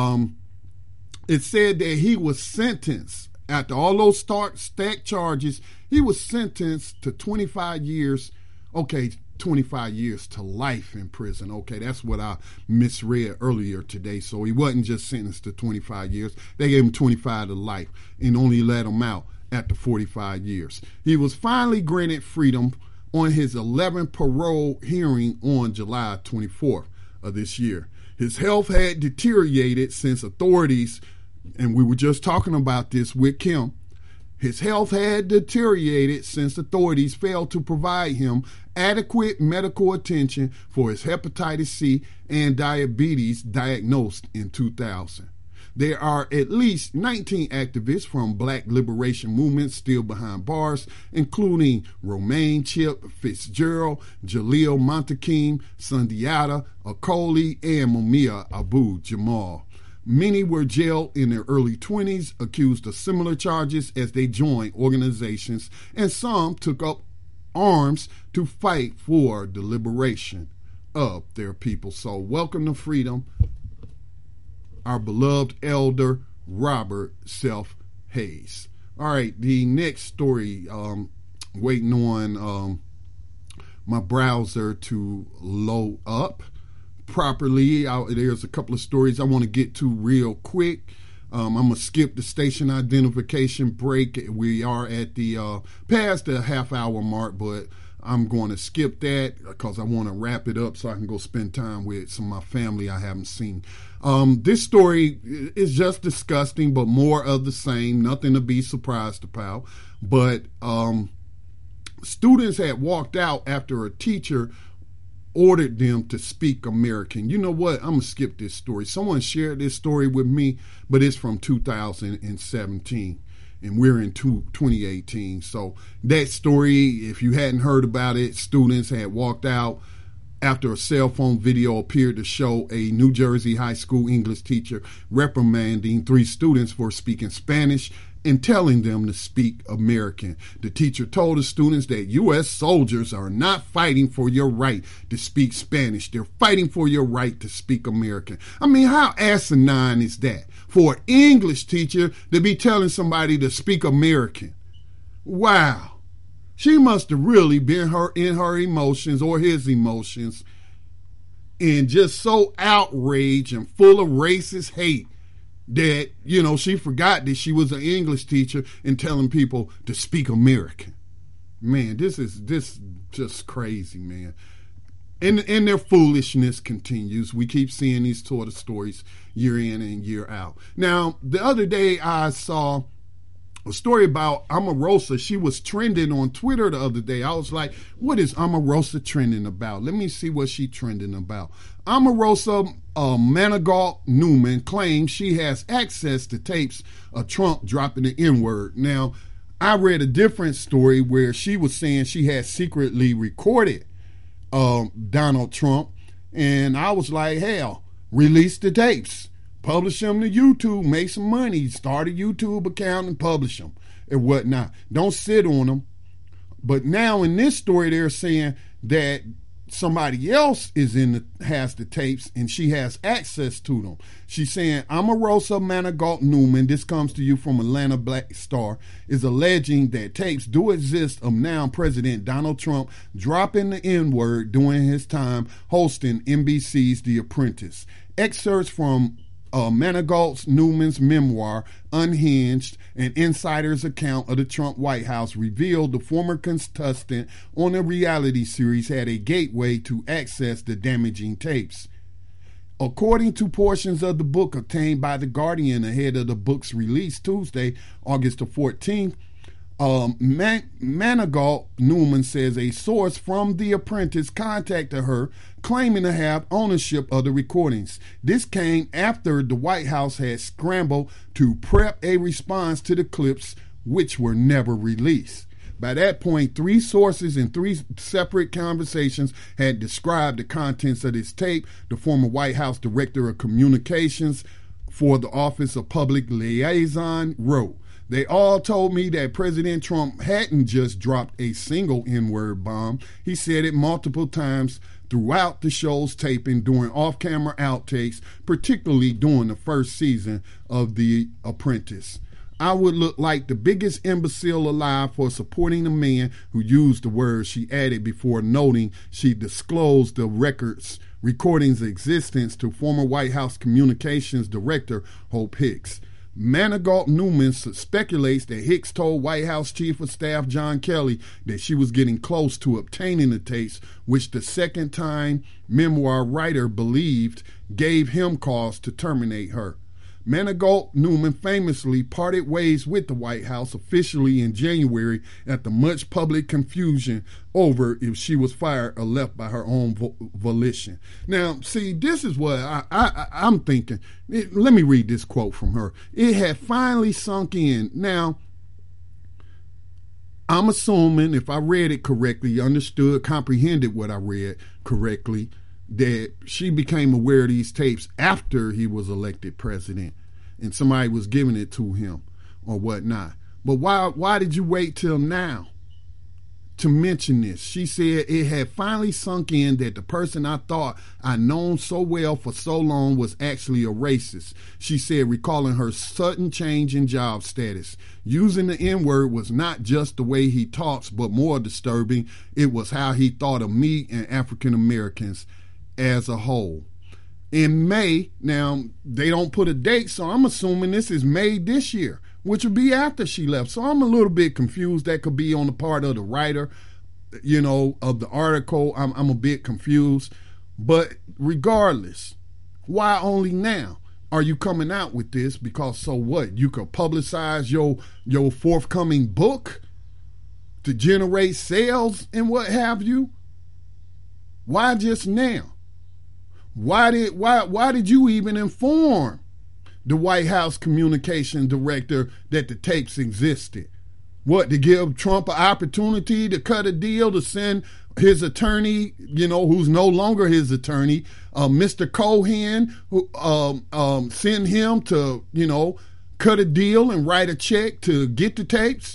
It said that he was sentenced, after all those stacked charges, he was sentenced to 25 years. Okay, 25 years to life in prison. Okay, that's what I misread earlier today. So he wasn't just sentenced to 25 years. They gave him 25 to life and only let him out after 45 years. He was finally granted freedom on his 11th parole hearing on July 24th of this year. His health had deteriorated since authorities, and we were just talking about this with Kim, his health had deteriorated since authorities failed to provide him adequate medical attention for his hepatitis C and diabetes diagnosed in 2000. There are at least 19 activists from black liberation movements still behind bars, including Romaine Chip Fitzgerald, Jaleel Montekim, Sundiata Acoli, and Mumia Abu Jamal. Many were jailed in their early 20s, accused of similar charges as they joined organizations, and some took up arms to fight for the liberation of their people. So welcome to freedom, our beloved elder, Robert Self Hayes. All right, the next story, waiting on my browser to load up properly. There's a couple of stories I want to get to real quick. I'm going to skip the station identification break. We are at the past the half-hour mark, but I'm going to skip that because I want to wrap it up so I can go spend time with some of my family I haven't seen. This story is just disgusting, but more of the same. Nothing to be surprised about. But students had walked out after a teacher ordered them to speak American. You know what? I'm going to skip this story. Someone shared this story with me, but it's from 2017. And we're in 2018. So that story, if you hadn't heard about it, students had walked out after a cell phone video appeared to show a New Jersey high school English teacher reprimanding 3 students for speaking Spanish and telling them to speak American. The teacher told the students that U.S. soldiers are not fighting for your right to speak Spanish. They're fighting for your right to speak American. I mean, how asinine is that for an English teacher to be telling somebody to speak American? Wow. She must have really been in her emotions or his emotions and just so outraged and full of racist hate that, she forgot that she was an English teacher and telling people to speak American. Man, this just crazy, man. And their foolishness continues. We keep seeing these sort of stories year in and year out. Now, the other day I saw a story about Omarosa. She was trending on Twitter the other day. I was like, what is Omarosa trending about? Let me see what she's trending about. Omarosa Manigault Newman claims she has access to tapes of Trump dropping the N-word. Now, I read a different story where she was saying she had secretly recorded Donald Trump, and I was like, hell, release the tapes. Publish them to YouTube, make some money, start a YouTube account and publish them and whatnot. Don't sit on them. But now in this story, they're saying that somebody else has the tapes and she has access to them. She's saying Omarosa Manigault Newman, this comes to you from Atlanta Black Star, is alleging that tapes do exist of now President Donald Trump dropping the N-word during his time hosting NBC's The Apprentice. Excerpts from Manigault Newman's memoir, Unhinged, an insider's account of the Trump White House, revealed the former contestant on the reality series had a gateway to access the damaging tapes. According to portions of the book obtained by The Guardian ahead of the book's release Tuesday, August the 14th, Manigault Newman says a source from The Apprentice contacted her claiming to have ownership of the recordings. This came after the White House had scrambled to prep a response to the clips, which were never released. By that point, 3 sources in 3 separate conversations had described the contents of this tape. The former White House Director of Communications for the Office of Public Liaison wrote, "They all told me that President Trump hadn't just dropped a single N-word bomb. He said it multiple times throughout the show's taping during off-camera outtakes, particularly during the first season of The Apprentice. I would look like the biggest imbecile alive for supporting a man who used the word," she added before noting she disclosed the recording's existence to former White House Communications Director Hope Hicks. Manigault Newman speculates that Hicks told White House Chief of Staff John Kelly that she was getting close to obtaining the tapes, which the second-time memoir writer believed gave him cause to terminate her. Manigault Newman famously parted ways with the White House officially in January after much public confusion over if she was fired or left by her own volition. Now, see, this is what I'm thinking. Let me read this quote from her. "It had finally sunk in." Now, I'm assuming if I read it correctly, understood, comprehended what I read correctly, that she became aware of these tapes after he was elected president and somebody was giving it to him or whatnot. But why did you wait till now to mention this? She said it had finally sunk in that the person I thought I'd known so well for so long was actually a racist. She said, recalling her sudden change in job status. Using the N-word was not just the way he talks, but more disturbing, it was how he thought of me and African Americans as a whole. In May, now they don't put a date, so I'm assuming this is May this year, which would be after she left. So I'm a little bit confused. That could be on the part of the writer, of the article. I'm a bit confused. But regardless, why only now are you coming out with this? Because so what? You could publicize your forthcoming book to generate sales and what have you. Why just now? Why did you even inform the White House communication director that the tapes existed? What, to give Trump an opportunity to cut a deal to send his attorney, who's no longer his attorney, Mr. Cohen, who send him to cut a deal and write a check to get the tapes.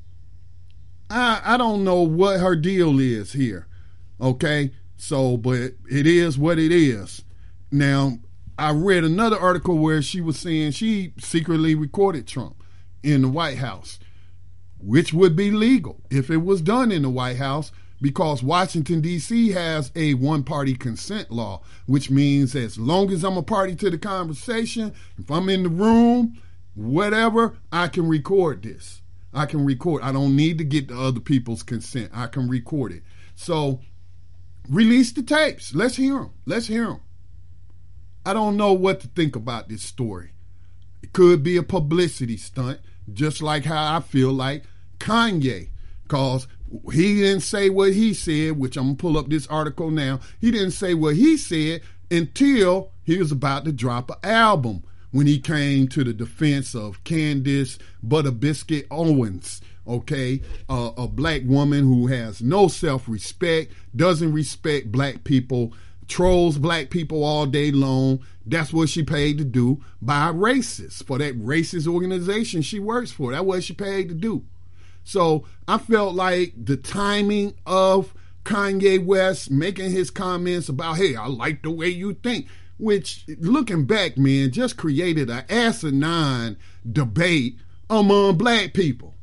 I don't know what her deal is here. Okay? So, but it is what it is. Now, I read another article where she was saying she secretly recorded Trump in the White House, which would be legal if it was done in the White House, because Washington, D.C. has a one-party consent law, which means as long as I'm a party to the conversation, if I'm in the room, whatever, I can record this. I can record. I don't need to get the other people's consent. I can record it. So release the tapes. Let's hear them. Let's hear them. I don't know what to think about this story. It could be a publicity stunt, just like how I feel like Kanye, because he didn't say what he said, which I'm going to pull up this article now. He didn't say what he said until he was about to drop an album, when he came to the defense of Candace Butterbiscuit Owens, okay, a black woman who has no self-respect, doesn't respect black people, trolls black people all day long. That's what she paid to do by racists, for that racist organization she works for. That's what she paid to do. So I felt like the timing of Kanye West making his comments about, hey, I like the way you think, which, looking back, man, just created an asinine debate among black people.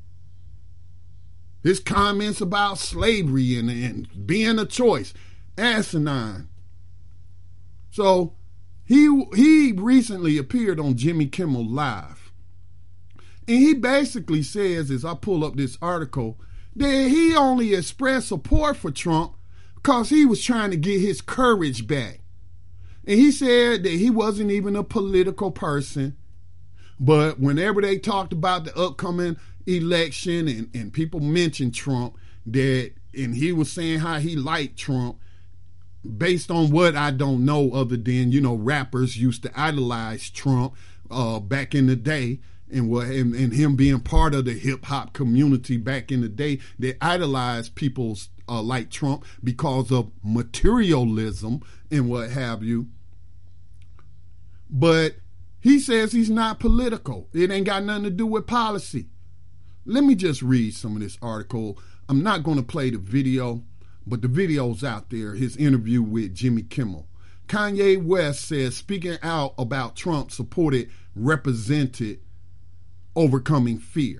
His comments about slavery and being a choice, asinine. So he recently appeared on Jimmy Kimmel Live. And he basically says, as I pull up this article, that he only expressed support for Trump because he was trying to get his courage back. And he said that he wasn't even a political person, but whenever they talked about the upcoming election and people mentioned Trump, and he was saying how he liked Trump, based on what I don't know, other than, rappers used to idolize Trump back in the day, and him being part of the hip hop community back in the day, they idolized people like Trump because of materialism and what have you. But he says he's not political. It ain't got nothing to do with policy. Let me just read some of this article. I'm not going to play the video, but the video's out there, his interview with Jimmy Kimmel. Kanye West says speaking out about Trump represented overcoming fear.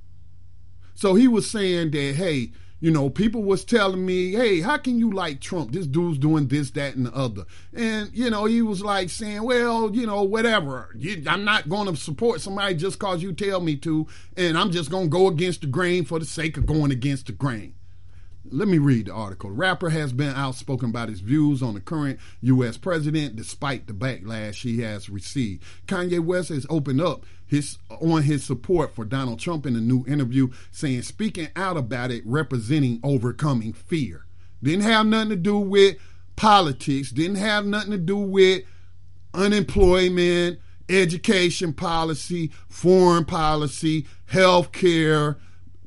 So he was saying that, hey, people was telling me, hey, how can you like Trump? This dude's doing this, that, and the other. And, he was like saying, well, whatever. I'm not going to support somebody just because you tell me to, and I'm just going to go against the grain for the sake of going against the grain. Let me read the article. The rapper has been outspoken about his views on the current U.S. president despite the backlash he has received. Kanye West has opened up on his support for Donald Trump in a new interview, saying speaking out about it representing overcoming fear. Didn't have nothing to do with politics, didn't have nothing to do with unemployment, education policy, foreign policy, health care,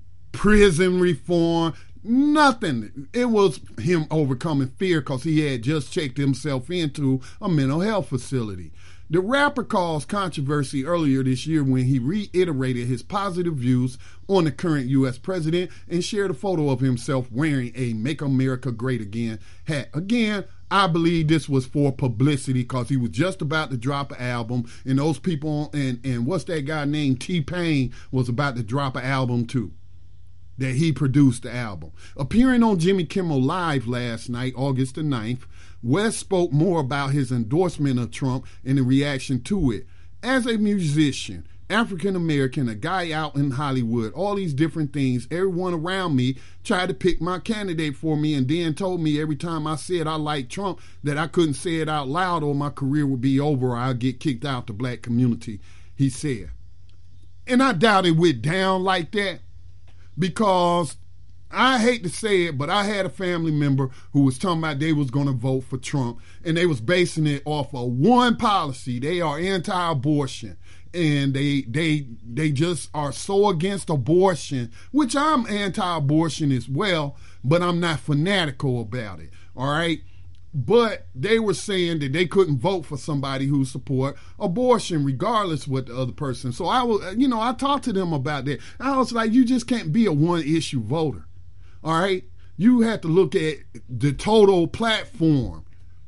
prison reform. Nothing. It was him overcoming fear because he had just checked himself into a mental health facility. The rapper caused controversy earlier this year when he reiterated his positive views on the current U.S. president and shared a photo of himself wearing a Make America Great Again hat. Again, I believe this was for publicity because he was just about to drop an album, and those people, and what's that guy named T-Pain was about to drop an album too, that he produced the album. Appearing on Jimmy Kimmel Live last night, August the 9th, West spoke more about his endorsement of Trump and the reaction to it. As a musician, African-American, a guy out in Hollywood, all these different things, everyone around me tried to pick my candidate for me and then told me every time I said I liked Trump that I couldn't say it out loud or my career would be over or I'll get kicked out the black community, he said. And I doubt it went down like that, because I hate to say it, but I had a family member who was talking about they was going to vote for Trump, and they was basing it off of one policy. They are anti-abortion, and they just are so against abortion, which I'm anti-abortion as well, but I'm not fanatical about it, all right? But they were saying that they couldn't vote for somebody who support abortion, regardless of what the other person. So I talked to them about that. I was like, you just can't be a one-issue voter. All right? You have to look at the total platform.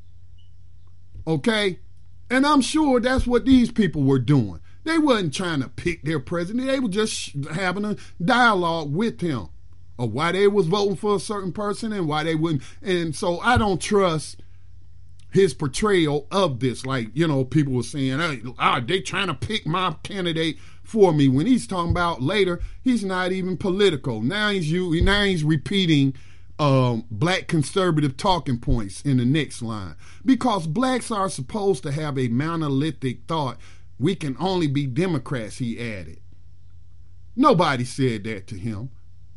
Okay? And I'm sure that's what these people were doing. They wasn't trying to pick their president. They were just having a dialogue with him of why they was voting for a certain person and why they wouldn't. And so I don't trust his portrayal of this. Like, people were saying, hey, they trying to pick my candidate for me. When he's talking about later, he's not even political. Now he's repeating black conservative talking points in the next line. Because blacks are supposed to have a monolithic thought. We can only be Democrats, he added. Nobody said that to him.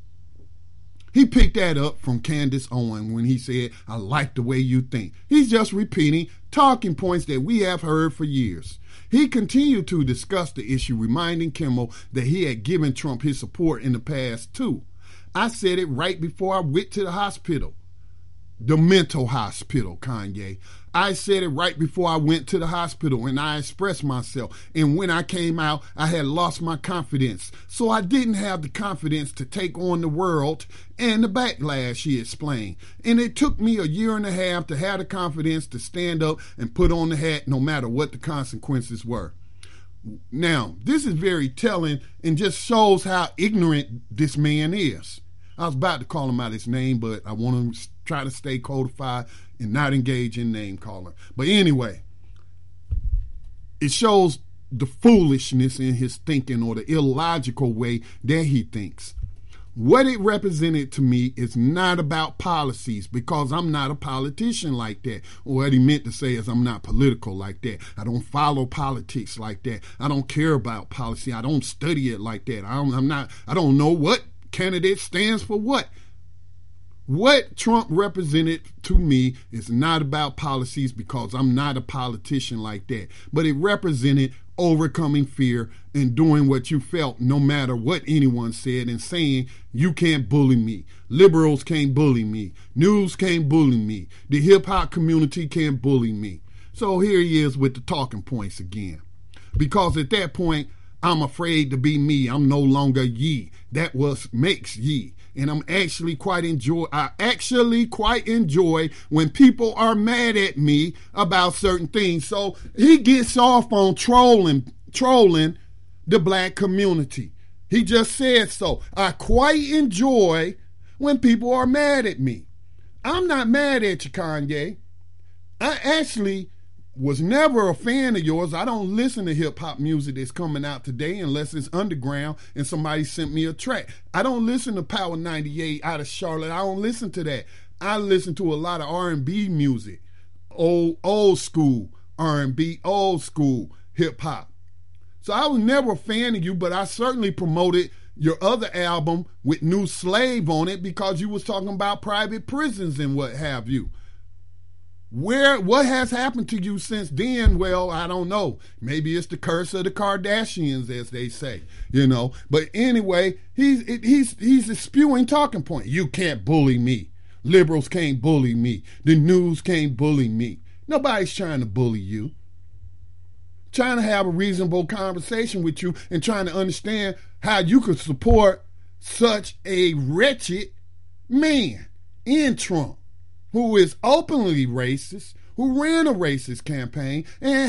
He picked that up from Candace Owen when he said, I like the way you think. He's just repeating talking points that we have heard for years. He continued to discuss the issue, reminding Kimmel that he had given Trump his support in the past too. I said it right before I went to the hospital. The mental hospital, Kanye. I said it right before I went to the hospital and I expressed myself. And when I came out, I had lost my confidence. So I didn't have the confidence to take on the world and the backlash, he explained. And it took me a year and a half to have the confidence to stand up and put on the hat no matter what the consequences were. Now, this is very telling and just shows how ignorant this man is. I was about to call him out his name, but I want to try to stay codified and not engage in name calling. But anyway, it shows the foolishness in his thinking or the illogical way that he thinks. What it represented to me is not about policies, because I'm not a politician like that. Or what he meant to say is I'm not political like that. I don't follow politics like that. I don't care about policy. I don't study it like that. I don't know what candidate stands for what. What Trump represented to me is not about policies, because I'm not a politician like that. But it represented overcoming fear and doing what you felt no matter what anyone said, and saying, you can't bully me. Liberals can't bully me. News can't bully me. The hip-hop community can't bully me. So here he is with the talking points again. Because at that point, I'm afraid to be me. I'm no longer ye. That was makes ye. And I actually quite enjoy when people are mad at me about certain things. So he gets off on trolling the black community. He just said so. I quite enjoy when people are mad at me. I'm not mad at you, Kanye. I actually was never a fan of yours. I don't listen to hip-hop music that's coming out today unless it's underground and somebody sent me a track. I don't listen to Power 98 out of Charlotte. I don't listen to that. I listen to a lot of R&B music, old school R&B, old school hip-hop. So I was never a fan of you, but I certainly promoted your other album with New Slave on it because you was talking about private prisons and what have you. What has happened to you since then? Well, I don't know. Maybe it's the curse of the Kardashians, as they say, But anyway, he's spewing talking point. You can't bully me. Liberals can't bully me. The news can't bully me. Nobody's trying to bully you. Trying to have a reasonable conversation with you and trying to understand how you could support such a wretched man in Trump, who is openly racist, who ran a racist campaign and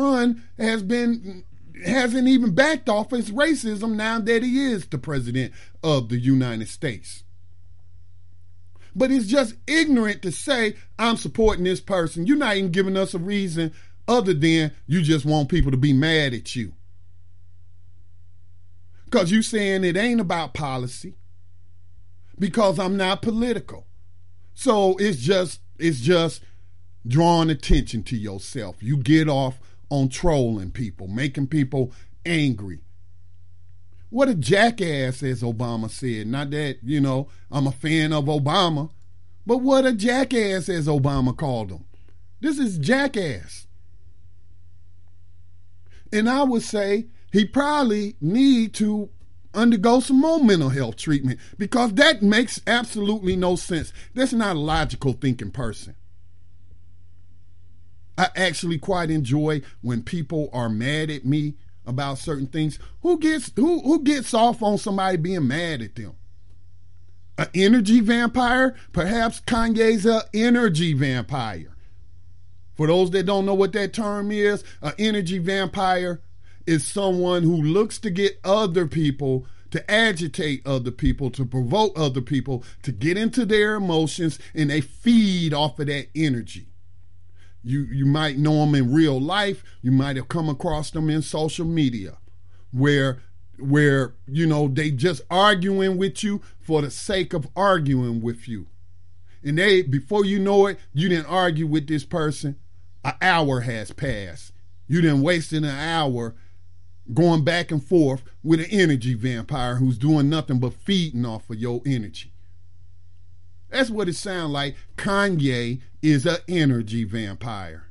hasn't even backed off his racism now that he is the president of the United States. But it's just ignorant to say, I'm supporting this person. You're not even giving us a reason other than you just want people to be mad at you. Because you saying it ain't about policy. Because I'm not political. So it's just drawing attention to yourself. You get off on trolling people, making people angry. What a jackass, as Obama said. Not that, I'm a fan of Obama, but what a jackass, as Obama called him. This is jackass. And I would say he probably need to undergo some more mental health treatment, because that makes absolutely no sense. That's not a logical thinking person. I actually quite enjoy when people are mad at me about certain things. Who gets off on somebody being mad at them? An energy vampire? Perhaps Kanye's an energy vampire. For those that don't know what that term is, an energy vampire is someone who looks to get other people to agitate other people, to provoke other people, to get into their emotions, and they feed off of that energy. You might know them in real life. You might have come across them in social media where they just arguing with you for the sake of arguing with you. And before you know it, you didn't argue with this person. An hour has passed. You done wasted an hour going back and forth with an energy vampire who's doing nothing but feeding off of your energy. That's what it sounds like. Kanye is an energy vampire.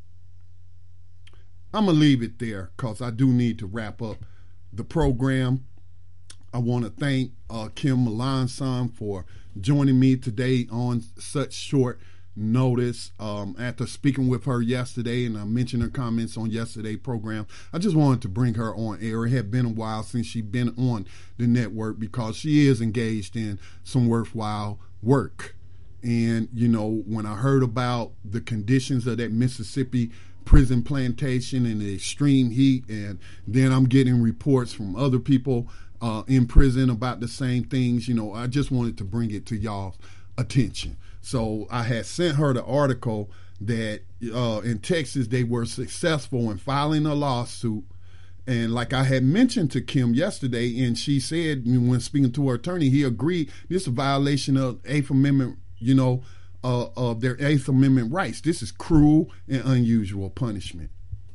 I'm going to leave it there because I do need to wrap up the program. I want to thank Kim Melanson for joining me today on such short notice. After speaking with her yesterday, and I mentioned her comments on yesterday's program, I just wanted to bring her on air. It had been a while since she'd been on the network because she is engaged in some worthwhile work. And, when I heard about the conditions of that Mississippi prison plantation and the extreme heat, and then I'm getting reports from other people in prison about the same things, I just wanted to bring it to y'all's attention. So I had sent her the article that in Texas they were successful in filing a lawsuit. And like I had mentioned to Kim yesterday, and she said when speaking to her attorney, he agreed this is a violation of Eighth Amendment, of their Eighth Amendment rights. This is cruel and unusual punishment.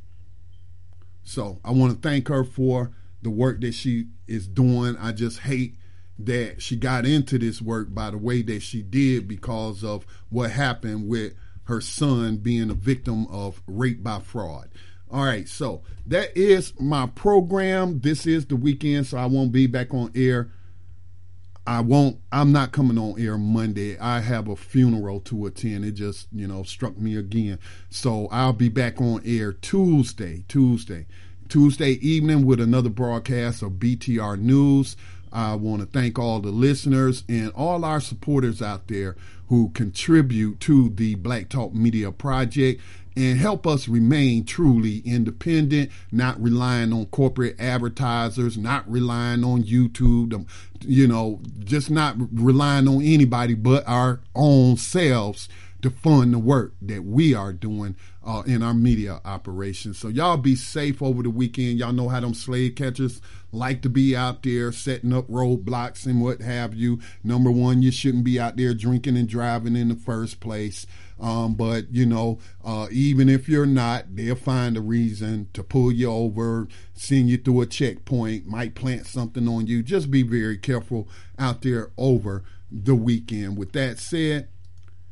So I want to thank her for the work that she is doing. I just hate that she got into this work by the way that she did because of what happened with her son being a victim of rape by fraud. All right, so that is my program. This is the weekend, so I won't be back on air. I'm not coming on air Monday. I have a funeral to attend. It just, struck me again. So I'll be back on air Tuesday evening with another broadcast of BTR News. I want to thank all the listeners and all our supporters out there who contribute to the Black Talk Media Project and help us remain truly independent, not relying on corporate advertisers, not relying on YouTube, just not relying on anybody but our own selves to fund the work that we are doing in our media operations. So y'all be safe over the weekend. Y'all know how them slave catchers like to be out there setting up roadblocks and what have you. Number one, you shouldn't be out there drinking and driving in the first place. But even if you're not, they'll find a reason to pull you over, send you through a checkpoint, might plant something on you. Just be very careful out there over the weekend. With that said,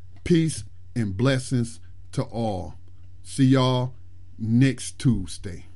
peace and blessings to all. See y'all next Tuesday.